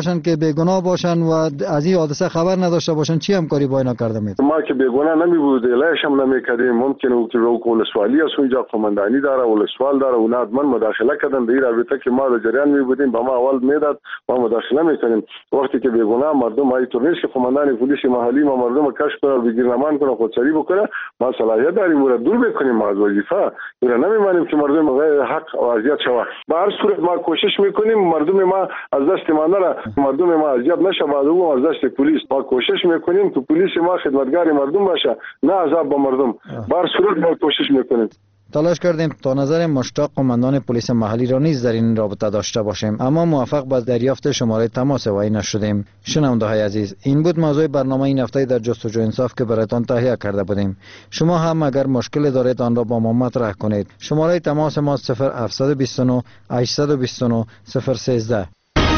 S11: باشن که بیگناه باشن و از این حادثه خبر نداشته باشن چی همکاری با اینا کرده میید؟
S5: ما که بیگناه نمی بود الهش هم نمیکردیم. ممکنه که ولسوالی از اونجا قماندانی داره ولسوال داره اون من مداخله کردن در رابطه که ما در جریان می بودیم با ما اول میداد ما مداخله میکنیم. وقتی که بیگناه مردم اینطور نیست که قماندان پلیس محلی ما مردم کشف کنه بگیرنمان کنه خودسری بکنه. ما صلاحیت داریم اون دور بکنیم از وظیفه. اینا نمیمانیم که مردم غیر حق و اذیت شوه. به هر صورت ما کوشش میکنیم مردم ما از دست ما نره، مردم ما اذیت نشه بعد او از دست پلیس. ما کوشش میکنیم که پلیس ما خدمتگار مردم باشه نه عذاب به مردم. به هر صورت ما کوشش میکنیم.
S11: تلاش کردیم تا نظر مشتاق قماندان پلیس محلی را نیز در این رابطه داشته باشیم اما موفق به دریافت شماره تماس وی نشدیم. شنونده‌های عزیز، این بود موضوع برنامه این هفته در جستجو انصاف که برایتان تهیه کرده بودیم. شما هم اگر مشکل دارید آن را با ما مطرح کنید. شماره تماس ما 0729 829 013.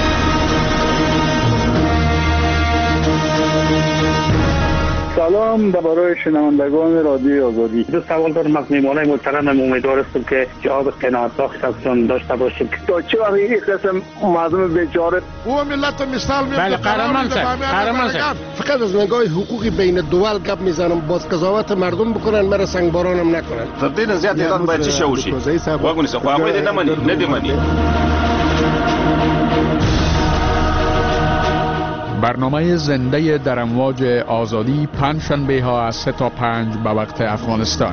S8: سلام برای شنوندگان رادیوی آزادی. دو سوال دارم از میهمانای محترم. امیدوار هستم که جواب قناعت بخش ازشون داشته باشیم.
S12: تا چه وقت این قسم مردم بیچاره
S4: او ملت مثال میاد.
S18: بله قهرمان صاحب
S4: فقط از نگاه حقوقی بین دول گپ میزنم. باز قضاوت مردم بکنن مرا سنگباران هم نکنن.
S20: تبدیل زیاد ایران باید چی شوشی واگونی سه خواهی ندیمانی.
S13: برنامه زنده در امواج آزادی پنجشنبه ها از 3 تا 5 به وقت افغانستان.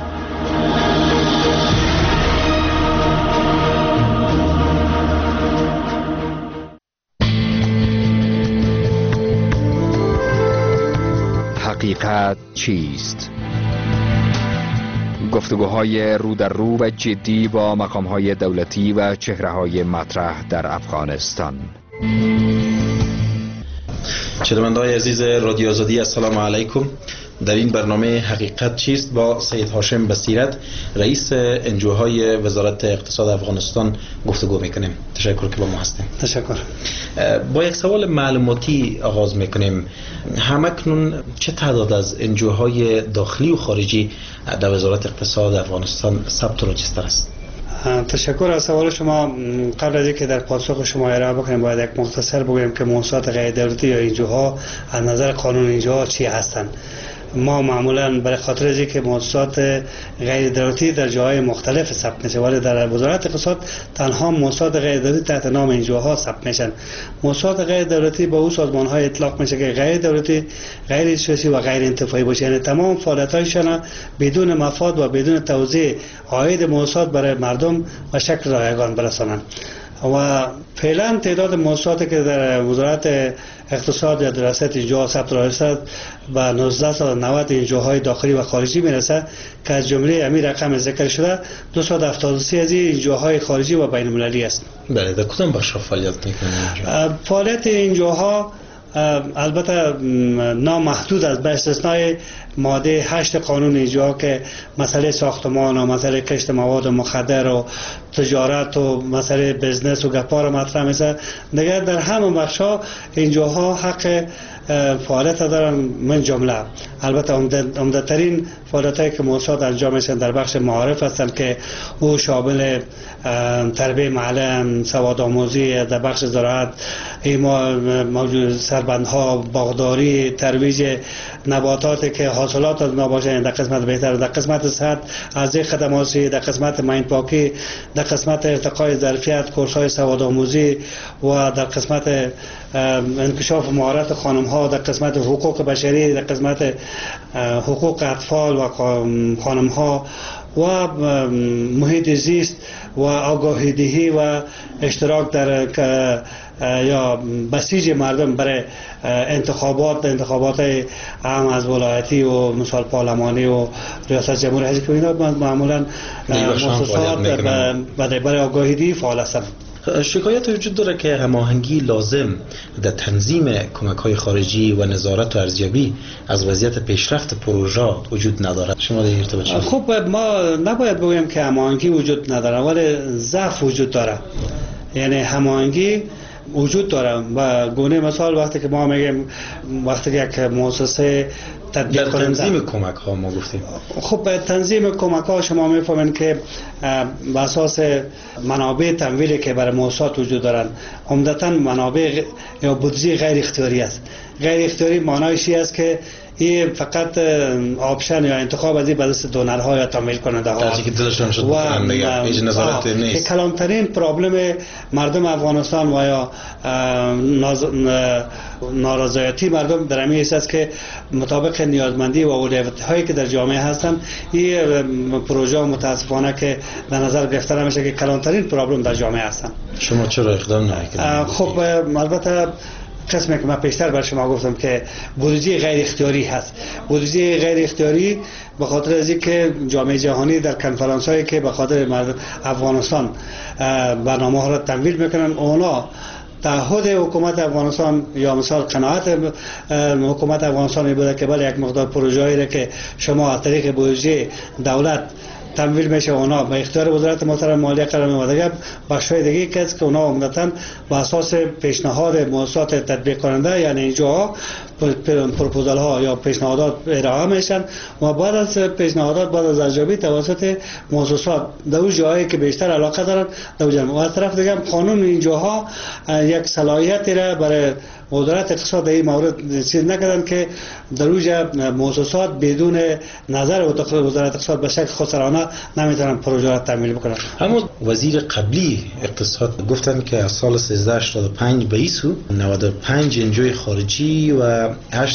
S9: حقیقت چیست؟ گفتگوهای رو در رو و جدی با مقامهای دولتی و چهره‌های مطرح در افغانستان.
S15: شنونده‌های عزیز رادیو آزادی السلام علیکم. در این برنامه حقیقت چیست با سید هاشم بصیرت رئیس انجوهای وزارت اقتصاد افغانستان گفتگو میکنیم. تشکر که با ما هستیم.
S16: تشکر.
S15: با یک سوال معلوماتی آغاز میکنیم. همکنون چه تعداد از انجوهای داخلی و خارجی در وزارت اقتصاد افغانستان ثبت و رجیستر است؟
S16: تشکر از سوال شما. قبل از اینکه در پاسخ شما ارائه بکنیم باید یک مختصر بگویم که مؤسسات غیر دولتی یا انجوها از نظر قانون انجوها چی هستند. ما معمولا برای خاطر از اینکه مؤسسات غیر دولتی در جاهای مختلف ثبت میشه ولی در وزارت اقتصاد تنها مؤسسات غیر دولتی تحت نام انجوها ثبت میشن. مؤسسات غیر دولتی با اون سازمان های اطلاق میشه که غیر دولتی، غیر سیاسی و غیر انتفاعی باشه، یعنی تمام فعالیت هایشان بدون مفاد و بدون توزیع عاید مؤسسات برای مردم و شکل رایگان برسانند. و فعلا تعداد مؤسساتی که در وزارت اقتصاد یا دراسات انجوها ثبت رجیستر به 1990 انجوهای داخلی و خارجی میرسه که از جمله امیر رقم ذکر شده 273 از این انجوهای خارجی و بین المللی است.
S15: بله، در کدام بخش فعالیت میکنند؟
S16: فعالیت انجوها البته نامحدود است به استثنای ماده 8 قانون انجوها که مسئله ساختمان و مسئله کشت مواد مخدر و تجارت و مسئله بزنس و گپا را مطرح میشه. دیگر در همه بخش‌ها انجوها حق فعالیت دارن من جمله. البته عمده‌ترین فعالیتایی که مؤسسات انجام میشن در بخش معارف هستند که او شامل تربیت معلم، سواد آموزی در بخش زراعت، موجود سربندها، باغداری، ترویج نباتاتی که حاصلات از نباشه در قسمت بهتر، در قسمت صحت ارزی خدماتی، در قسمت ماین پاکی، در قسمت ارتقای ظرفیت، کورس‌های سواد آموزی و در قسمت انکشاف مهارت خانم‌ها، در قسمت حقوق بشری، در قسمت حقوق اطفال و خانم‌ها و محیط زیست و آگاهی دهی و اشتراک در یا بسیج مردم برای انتخابات عام از ولایتی و مثال پارلمانی و ریاست جمهوری حزب اینا معمولا مؤسسات برای آگاهی دهی فعال هستند.
S15: شکایت وجود داره که هماهنگی لازم در تنظیم کمک‌های خارجی و نظارت و ارزیابی از وضعیت پیشرفت پروژه وجود ندارد. شما در ارتباط چه؟
S16: خب ما نباید بگویم که هماهنگی وجود نداره ولی ضعف وجود داره. یعنی هماهنگی وجود داره. و گونه مثال وقتی که ما میگیم وقتی که یک مؤسسه
S15: در تنظیم کمک ها ما گفتیم،
S16: خب تنظیم کمک ها شما میفهمید که بر اساس منابع تمویلی که برای مؤسسات وجود دارن عمدتاً منابع یا بودجه غیر اختیاری است. غیر اختیاری معنایش است که این فقط آپشن یا انتخاب از این به دست دونرها یا تمویل کننده ها و
S15: هیچ نظارت نیست.
S16: کلانترین پرابلم مردم افغانستان و یا نارضایتی مردم در همین است که مطابق نیازمندی و اولویت هایی که در جامعه هستند این پروژه متاسفانه که در نظر گرفته نمیشه که کلانترین پرابلم در جامعه هستند.
S15: شما چرا اقدام نکردید؟
S16: خب البته قسمی که من پیشتر بر شما گفتم که بودجه غیر اختیاری هست. بودجه غیر اختیاری به خاطر از اینکه جامعه جهانی در کنفرانس هایی که به خاطر افغانستان برنامه ها را تمویل میکنن، اونا تعهد حکومت افغانستان یا مثال قناعت حکومت افغانستان بوده که بله یک مقدار پروژه هایی را که شما از طریق بودجه دولت تمویل میشه اونا به اختیار وزارت محترم مالیه قرار میده. بخشای دیگه که است که اونا عمدتاً بر اساس پیشنهاد مؤسسات تطبیق کننده یعنی اینجا پروپوزال ها یا پیشنهادات ارائه میشن و بعد از پیشنهادات بعد از ارزیابی توسط مؤسسات در اون جاهایی که بیشتر علاقه دارن در اونجا و از طرف دیگه قانون اینجاها یک صلاحیتی را برای وزارت اقتصاد در این مورد چیز نکردن که در اونجا مؤسسات بدون نظر وزارت اقتصاد به شکل خسرانه نمیتونن پروژه را تمویل بکنن.
S15: اما وزیر قبلی اقتصاد گفتن که از سال 1385 به این سو 95 انجوی خارجی و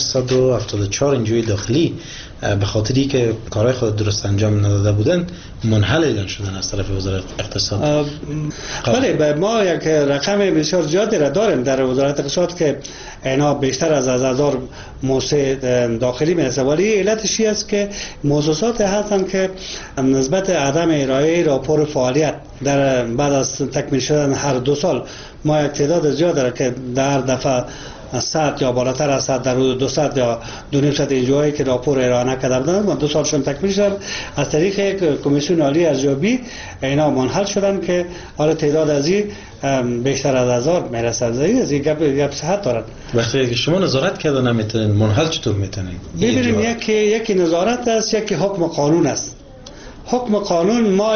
S15: 874 انجوی داخلی به خاطری که کارهای خود درست انجام نداده بودند منحل اعلام شدن از طرف وزارت اقتصاد.
S16: بله ما یک رقم بسیار زیادی را داریم در وزارت اقتصاد که اینا بیشتر از 1000 موسسه داخلی میرسه، ولی علتش است که مؤسسات هستند که نسبت عدم ارائه راپور فعالیت در بعد از تکمیل شدن هر 2 سال ما یک تعداد زیاد داره که در دفعه 100 یا بالاتر از 100 در حدود 200 یا 200 اینجایی که راپور ارائه نکرده بودند و 2 سالشون تکمیل شدن از طریق کمیسیون عالی ارزیابی اینا منحل شدن که حالا تعداد از این بیشتر از 1000 میرسه. از این گپ صحت دارن.
S15: وقتی که شما نظارت کردن نمیتونین منحل چطور میتونین؟
S16: ببینیم یکی نظارت است، یکی حکم قانون است. حکم قانون ما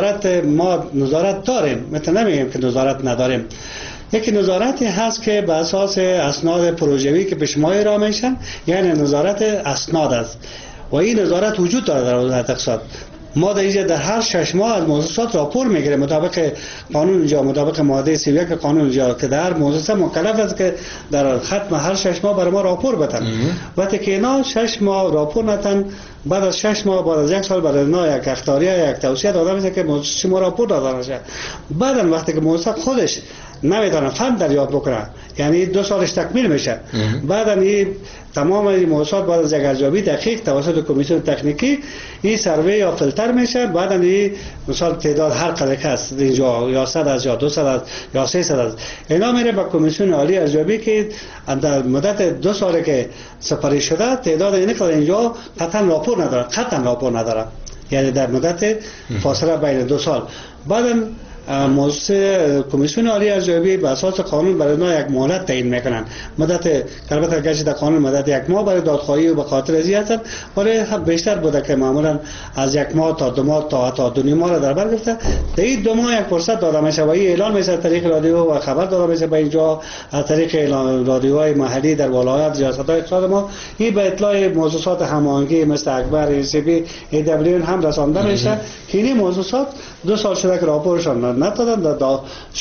S16: نظارت داریم، مثلا نمیگیم که نظارت نداریم. یکی نظارتی هست که به اساس اسناد پروژه‌ای که پیش ما ارائه میشن یعنی نظارت اسناد است و این نظارت وجود داره در وزارت اقتصاد. ما در هر 6 ماه از مؤسسات راپور میگیریم مطابق قانون اینجا، مطابق ماده 31 قانون اینجا که در مؤسسه مکلف است که در ختم هر 6 ماه برای ما راپور بدن. وقتی که اینا 6 ماه راپور ندن، بعد از 6 ماه بعد از 1 سال برای اینا یک اختیاریه یک توصیه داده میشه که مؤسسه ما راپور داده باشه. بعدن وقتی که مؤسسه خودش نمیتونه فند دریافت بکنه یعنی 2 سالش تکمیل میشه، بعدن این تمام این مؤسسات بعد از یک ارزیابی دقیق توسط کمیسیون تکنیکی این سروی یا فیلتر میشه، بعدن این مثلا تعداد هر قدر هست اینجا یا 100 از یا 200 از یا 300 از اینا میره به کمیسیون عالی ارزیابی که در مدت 2 ساله که سپاری شده تعداد این که اینجا قطعا راپور نداره یعنی در مدت فاصله بین 2 سال بعدن مؤسسه کمیسیون عالی ارزیابی به اساس قانون برای اینا یک مهلت تعیین میکنن. مدت البته گذشته در قانون مدت 1 ماه برای دادخواهی و به خاطر ازی هستن، ولی بیشتر بوده که معمولا از 1 ماه تا 2 ماه تا 2 ماه را در بر گرفته. در این 2 ماه یک فرصت داده میشه و این اعلان میشه از طریق رادیو و خبر داده میشه به اینجا از طریق رادیوهای محلی در ولایت ریاست‌های اقتصاد ما این به اطلاع مؤسسات هماهنگی مثل اکبر ای دبلیو هم رسانده میشه که این مؤسسات 2 سال شده که راپورشان ندادن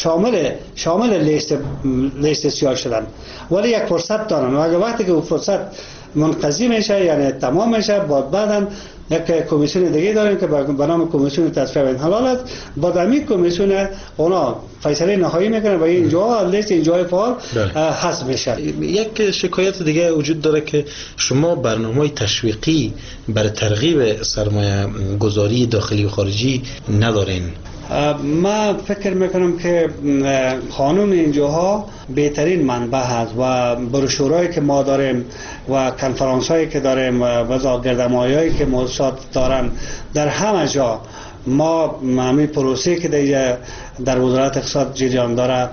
S16: شامل لیست سیاه شدن، ولی یک فرصت دارن و اگر وقتی که اون فرصت منقضی میشه یعنی تمام میشه بعداً یک کمیسیون دیگه داریم که به نام کمیسیون تصفیه بین حلال است. بعد همین کمیسیون اونا فیصله نهایی میکنه و اینجا لیست اینجا فعال حذف میشه.
S15: یک شکایت دیگه وجود داره که شما برنامه‌های تشویقی برای ترغیب سرمایه گذاری داخلی و خارجی ندارین.
S16: ما فکر میکنم که قانون اینجاها بهترین منبع هست و بروشورایی که ما داریم و کنفرانس هایی که داریم و گردمایه‌ای که مؤسسات دارن در همه جا ما همین پروسه که در وزارت اقتصاد جریان داره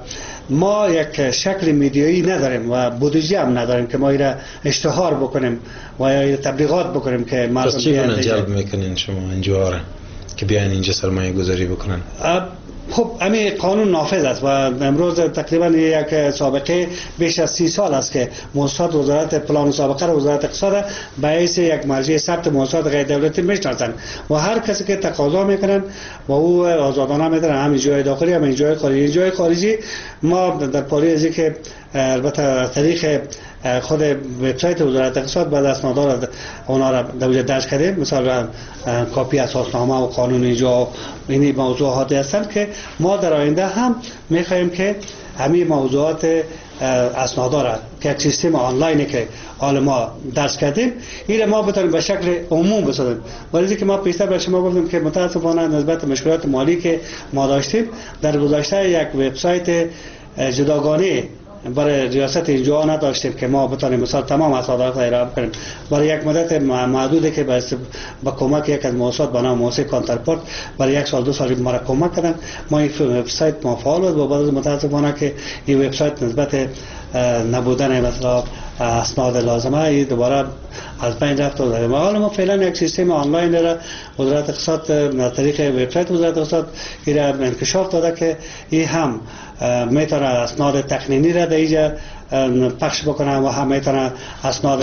S16: ما یک شکل میدیایی نداریم و بودجه هم نداریم که ما اینا اشتهار بکنیم و یا تبلیغات بکنیم که
S15: مردم بیان. جلب میکنین شما اینجا که بیان اینجا سرمایه گذاری بکنن؟
S16: خب همین قانون نافذ است و امروز تقریبا یک سابقه بیش از 30 سال است که موسسات وزارت پلان و سابقه را وزارت اقتصاد به حیث یک مرجع ثبت موسسات غیر دولتی میشناسند و هر کسی که تقاضا میکنن و او آزادانه میتونن همین جای داخلی همین جای خارجی. جای خارجی ما در پاری از که البته از طریق خود وبسایت وزارت اقتصاد بعد اسناد اونا را در وجود درج کردیم، مثلا کاپی اساسنامه و قانون اجرا این موضوعات هستند که ما در آینده هم میخواهیم که همین موضوعات اسناد را که یک سیستم آنلاینی که حال ما درس کردیم این ما بتونیم به شکل عموم بسازیم. ولی که ما پیشتر به شما گفتیم که متاسفانه نسبت مشکلات مالی که ما داشتیم در گذشته یک وبسایت جداگانه برای ریاست اینجا نداشتیم که ما بتونیم مثلا تمام اسنادات را ارائه کنیم. برای یک مدت محدوده که با کمک یک از مؤسسات به نام مؤسسه کانترپورت برای یک سال 2 سال ما را کمک کردن. ما این وبسایت ما فعال بود و بعد متاسفانه که این وبسایت نسبت نبودن مثلا اسناد لازمه دوباره از بین رفت و داریم. حالا ما فعلا یک سیستم آنلاین را وزارت اقتصاد از طریق وبسایت وزارت اقتصاد این را انکشاف داده که این هم میتونه اسناد تقنینی را در اینجا پخش بکنن و هم میتونه اسناد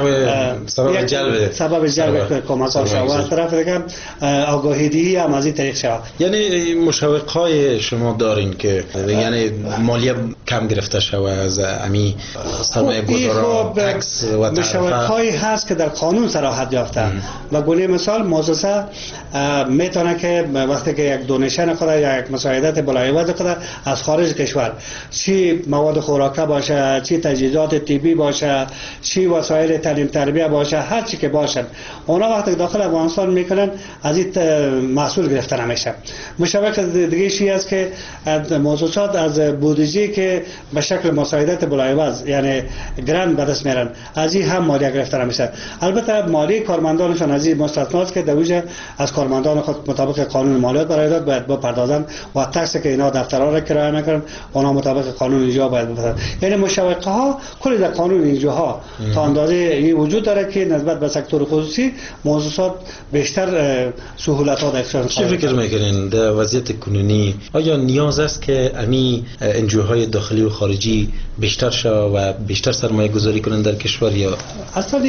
S16: سبب جلب کمک ها شود و از طرف دیگه آگاهی دهی هم از این طریق شود.
S15: یعنی مشوق های شما دارین که یعنی مالیه کم گرفته شود از امی سرمایه گذاران تکس و
S16: مشوق هایی هست که در قانون صراحت یافته و گونه مثال مؤسسه میتونه که وقتی که یک دونیشن خود یا یک مساعدت بالایوز خود از خارج کشور چی مواد خوراکه باشه، چی تجهیزات طبی باشه، چی وسایل تعلیم تربیه باشه، هر چی که باشن اونا وقتی داخل افغانستان میکنن از این محصول گرفته نمیشه. مشابه دیگه چیزی است که مؤسسات از بودجه که به شکل مساعدت بالایوز یعنی گرند به دست میارن از این هم مالیه گرفته نمیشه. البته مالی کارمندانشان از این مستثناست که دوجه از کارمندان خود مطابق قانون مالیات برآورد باید بپردازن و تکس که اینا دفترها را کرایه میکنن اونا مطابق قانون اینجا باید بپردازن. یعنی مشوقه ها کلی در قانون اینجاها تا اندازه این وجود داره که نسبت به سکتور خصوصی مؤسسات بیشتر سهولت ها داشتن.
S15: چه فکر میکنین در وضعیت کنونی آیا نیاز است که امی انجوهای داخلی و خارجی بیشتر شود و بیشتر سرمایه گذاری کنند در کشور یا
S16: اصلا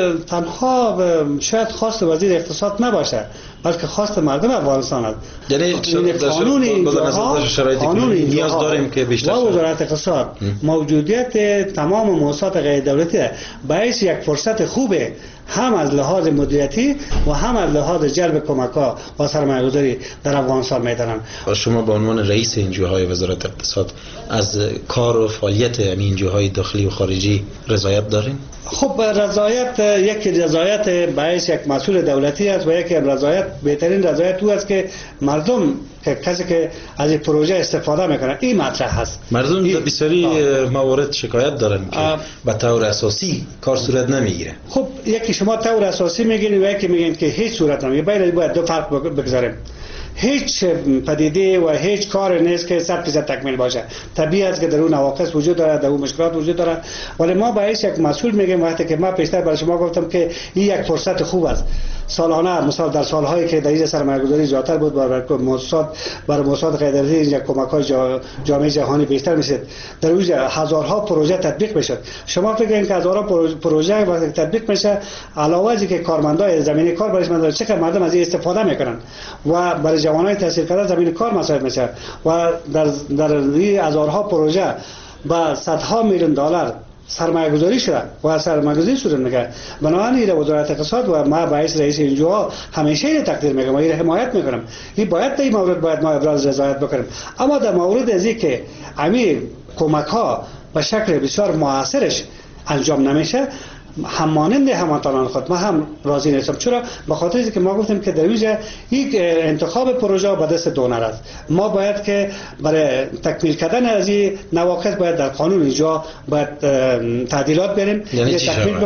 S16: تنها شاید خواست وزیر اقتصاد نباشه بلکه خواست مردم افغانستان است.
S15: یعنی
S16: قانون اینجاها
S15: نیاز داریم که بیشتر
S16: و وزارت اقتصاد موجودیت تمام مؤسسات غیر دولتی باعث یک فرصت خوبه هم از لحاظ مدیریتی و هم از لحاظ جلب کمک‌ها و سرمایه‌گذاری در افغانستان می‌دانند.
S15: شما به عنوان رئیس انجوهای وزارت اقتصاد از کار و فعالیت این انجوهای داخلی و خارجی رضایت دارین؟
S16: خب رضایت یک رضایت باعث یک مسئول دولتی است و یک رضایت بهترین رضایت او است که مردم که کسی که از این پروژه استفاده میکنه این مطرح هست.
S15: مردم در بسیاری موارد شکایت دارن که به طور اساسی کار صورت نمیگیره.
S16: خب یکی شما طور اساسی میگین و یکی میگین که هیچ صورت نمیگیره. باید دو فرق بگذاریم. هیچ پدیده و هیچ کار نیست که 100% تکمیل باشه. طبیعی است که در اون نواقص وجود داره، در اون مشکلات وجود داره، ولی ما باعث یک مسئول میگیم وقتی که ما پیشتر برای شما گفتم که این یک فرصت خوب است. سالانه مثلا در سالهایی که در این سرمایه‌گذاری زیادتر بود برای مؤسسات غیر دولتی اینجا کمک‌های جامعه جهانی بیشتر میشد. در اونجا هزارها پروژه تطبیق میشد. شما فکر کنید که هزارها پروژه وقتی تطبیق میشه علاوه از اینکه کارمندای زمینی کار برایش منداره چقدر مردم از این استفاده میکنن و برای جوانای تحصیل کرده زمین کار مساعد میشه و در این هزارها پروژه با صدها میلیون دلار سرمایه گذاری شده و سرمایه گذاری صورت میگه. بنابراین وزارت اقتصاد و ما باعث رئیس اینجا همیشه این تقدیر میگم و این حمایت میکنم. این باید در این مورد باید ما ابراز رضایت بکنیم. اما در مورد از که همین کمک ها به شکل بسیار موثرش انجام نمیشه همانند همانطوران خود ما هم راضی نیستم. چرا؟ به خاطر اینکه ما گفتیم که در اینجا یک انتخاب پروژه به دست دونر است. ما باید که برای تکمیل کردن از این نواقص باید در قانون اینجا باید تعدیلات بریم
S15: یعنی
S16: تکمیل بکنیم.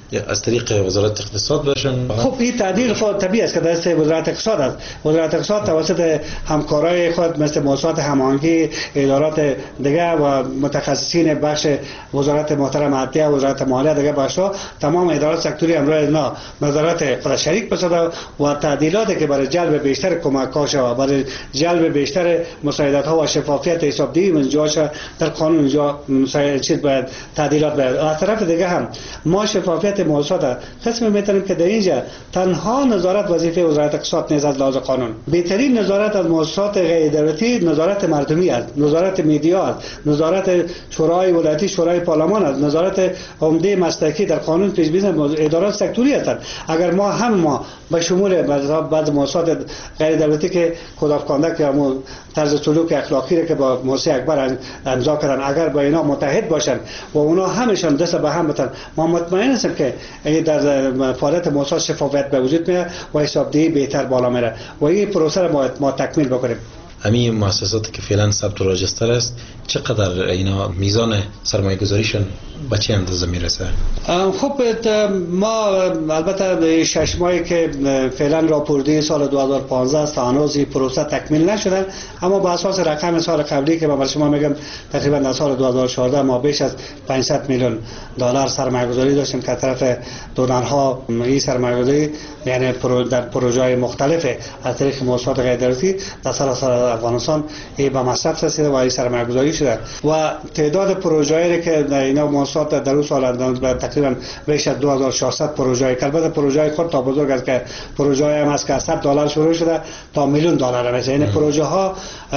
S15: از طریق وزارت اقتصاد باشن؟
S16: خب این تعدیل خود طبیعی است که دست وزارت اقتصاد است. وزارت اقتصاد توسط همکارای خود مثل مؤسسات هماهنگی، ادارات دیگه و متخصصین بخش وزارت محترم عدلیه، وزارت مالیه دیگه بخشا، تمام ادارات سکتوری امروز اینا نظارت خود شریک بسازه و تعدیلاتی که برای جلب بیشتر کمک‌هاش و برای جلب بیشتر مساعدت‌ها و شفافیت حسابدهی منجاش در قانون اینجا چیز باید تعدیلات باید. از طرف دیگه هم ما شفافیت موضوعات قسم میتونیم که در اینجا تنها نظارت وظیفه وزارت اقتصاد نیست از لحاظ قانون. بهترین نظارت از مؤسسات غیر دولتی نظارت مردمی است، نظارت میدیا است، نظارت شورای ولایتی، شورای پارلمان است، نظارت عمده مسلکی در قانون پیش بینی ادارات سکتوری هستند. اگر ما به شمول بعض مؤسسات غیر دولتی که کد اف کانداکت یا طرز سلوک اخلاقی را که با موسی اکبر امضا کردن، اگر با اینا متحد باشن و اونا همشان دست به هم بتن، ما مطمئن هستیم که در فعالیت مؤسسات شفافیت به وجود میاد و حسابدهی بهتر بالا میره و این پروسه را ما تکمیل بکنیم.
S15: همین مؤسساتی که فعلا ثبت و راجستر است چقدر اینا میزان سرمایه گذاریشون به چه اندازه میرسه؟
S16: خب ما البته 6 ماهی که فعلا راپوردهی سال 2015 است هنوز این پروسه تکمیل نشده، اما با اساس رقم سال قبلی که من شما میگم تقریبا در سال 2014 ما بیش از 500 میلیون دلار سرمایه گذاری داشتیم که طرف دونرها. این سرمایه گذاری یعنی در پروژه‌های مختلف از طریق مؤسسات غیر دولتی در سراسر افغانستان به مصرف رسیده و این سرمایه گذاری شده و تعداد پروژه‌ای که اینا مؤسسات در اون سال تقریبا بیش از 2600 پروژه، البته پروژه خود تا بزرگ است که پروژه هم است که از $100 شروع شده تا میلیون دلار میشه. یعنی پروژه ها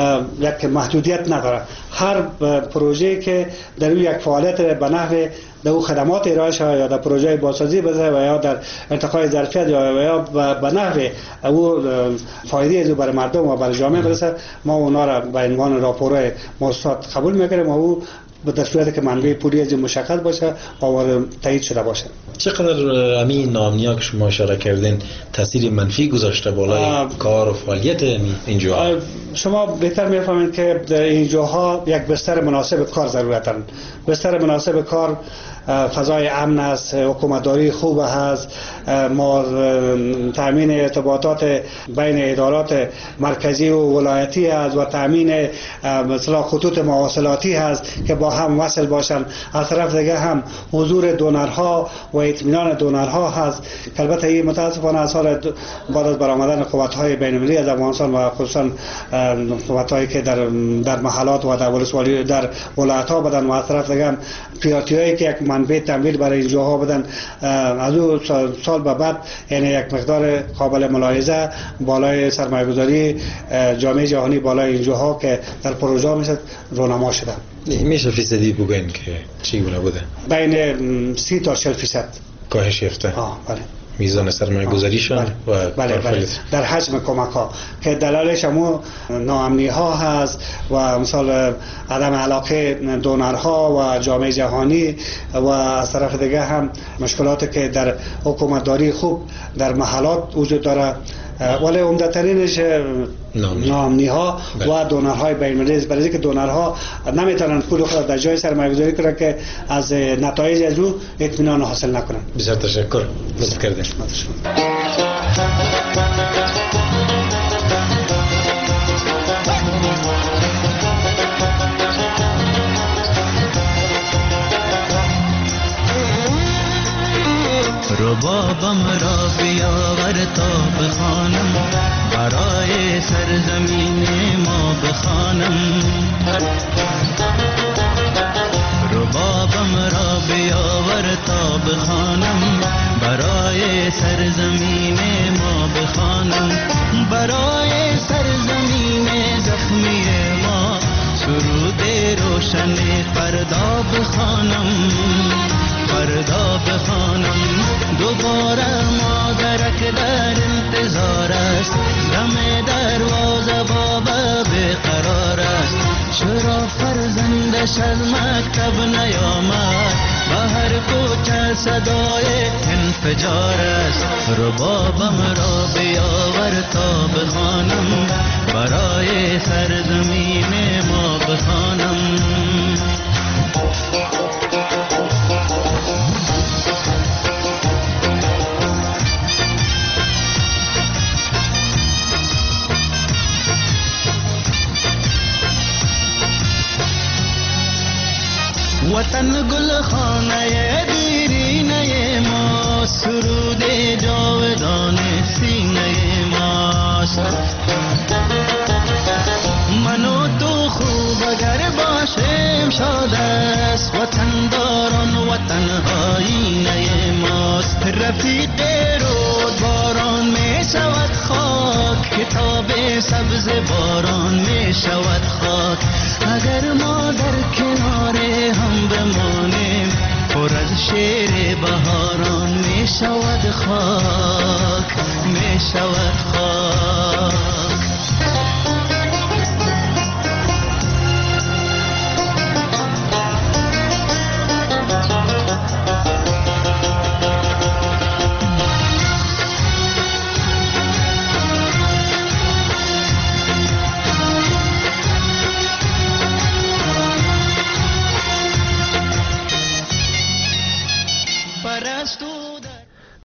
S16: یک محدودیت نداره. هر پروژه‌ای که در یک فعالیت به نحو در او خدمات ارائه شود یا در پروژه بازسازی بده و یا در ارتقای ظرفیت یا به نحو او فایده از برای مردم و برای جامعه برسه، ما اونا را به عنوان راپورهای مؤسسات قبول میکنیم و او در صورتی که منبع پولی از مشخص باشه و تایید شده باشه.
S15: چقدر همین ناامنی‌ها که شما اشاره کردین تاثیر منفی گذاشته بالای کار و فعالیت اینجا؟
S16: شما بهتر میفهمید که اینجاها یک بستر مناسب کار ضرورت دارند. بستر مناسب کار فضای امن است، حکومتداری خوب است، ما تامین ارتباطات بین ادارات مرکزی و ولایتی است و تامین مثلا خطوط مواصلاتی است که با هم وصل باشند. از طرف دیگه هم حضور دونرها و اطمینان دونرها هست که البته این متاسفانه از سال بعد از برآمدن قوت‌های بین‌المللی از افغانستان و خصوصا قوت‌هایی که در محلات و در ولسوالی در ولایت‌ها بدن و از طرف دیگه هم پیاتی‌هایی که یک منبع تمویل برای اینجاها بدن، از اون سال به بعد یعنی یک مقدار قابل ملاحظه بالای سرمایه‌گذاری جامعه جهانی بالای اینجاها که در پروژه میشه رونما شده.
S15: میشه فیصدی بگوین که چگونه بوده؟
S16: بین 30 تا 40%
S15: کاهش یافته.
S16: بله.
S15: میزان سرمایه گذاریشان
S16: بله. در حجم کمک ها که دلالش همون ناامنی ها هست و مثلا عدم علاقه دونرها و جامعه جهانی و از طرف دیگه هم مشکلاتی که در حکومتداری خوب در محلات وجود داره، ولی عمده‌ترینش ناامنی ها و دونرهای بین‌المللی، برای اینکه دونرها نمیتونن پول خود در جای سرمایه‌گذاری کنن که از نتایج از او اطمینان حاصل نکنن.
S15: بسیار تشکر، لطف کردین.
S3: ربابم را بیاور تا بخوانم، برای سرزمین ما بخوانم. ربابم را بیاور تا بخوانم، برای سرزمین ما بخوانم. برای سرزمین زخمی ما سرود روشن فردا بخوانم. فردا بخوانم دوباره مادرک در انتظار است، دم دروازه بابا بقرار است. چرا فرزندش از مکتب نیامد، به هر کوچه صدای انفجار است. ربابم را بیاور تا بخوانم، برای سرزمین ما بخوانم. سرود جاودان سینه ماست. من و تو خوب اگر باشیم شاد است، وطن داران وطن آینه ماست. رفیق رود باران می شود خاک، کتاب سبز باران می شود خاک. اگر ما در کنار هم بمانیم پر از شعر بهاران می شود خاک، می شود خاک.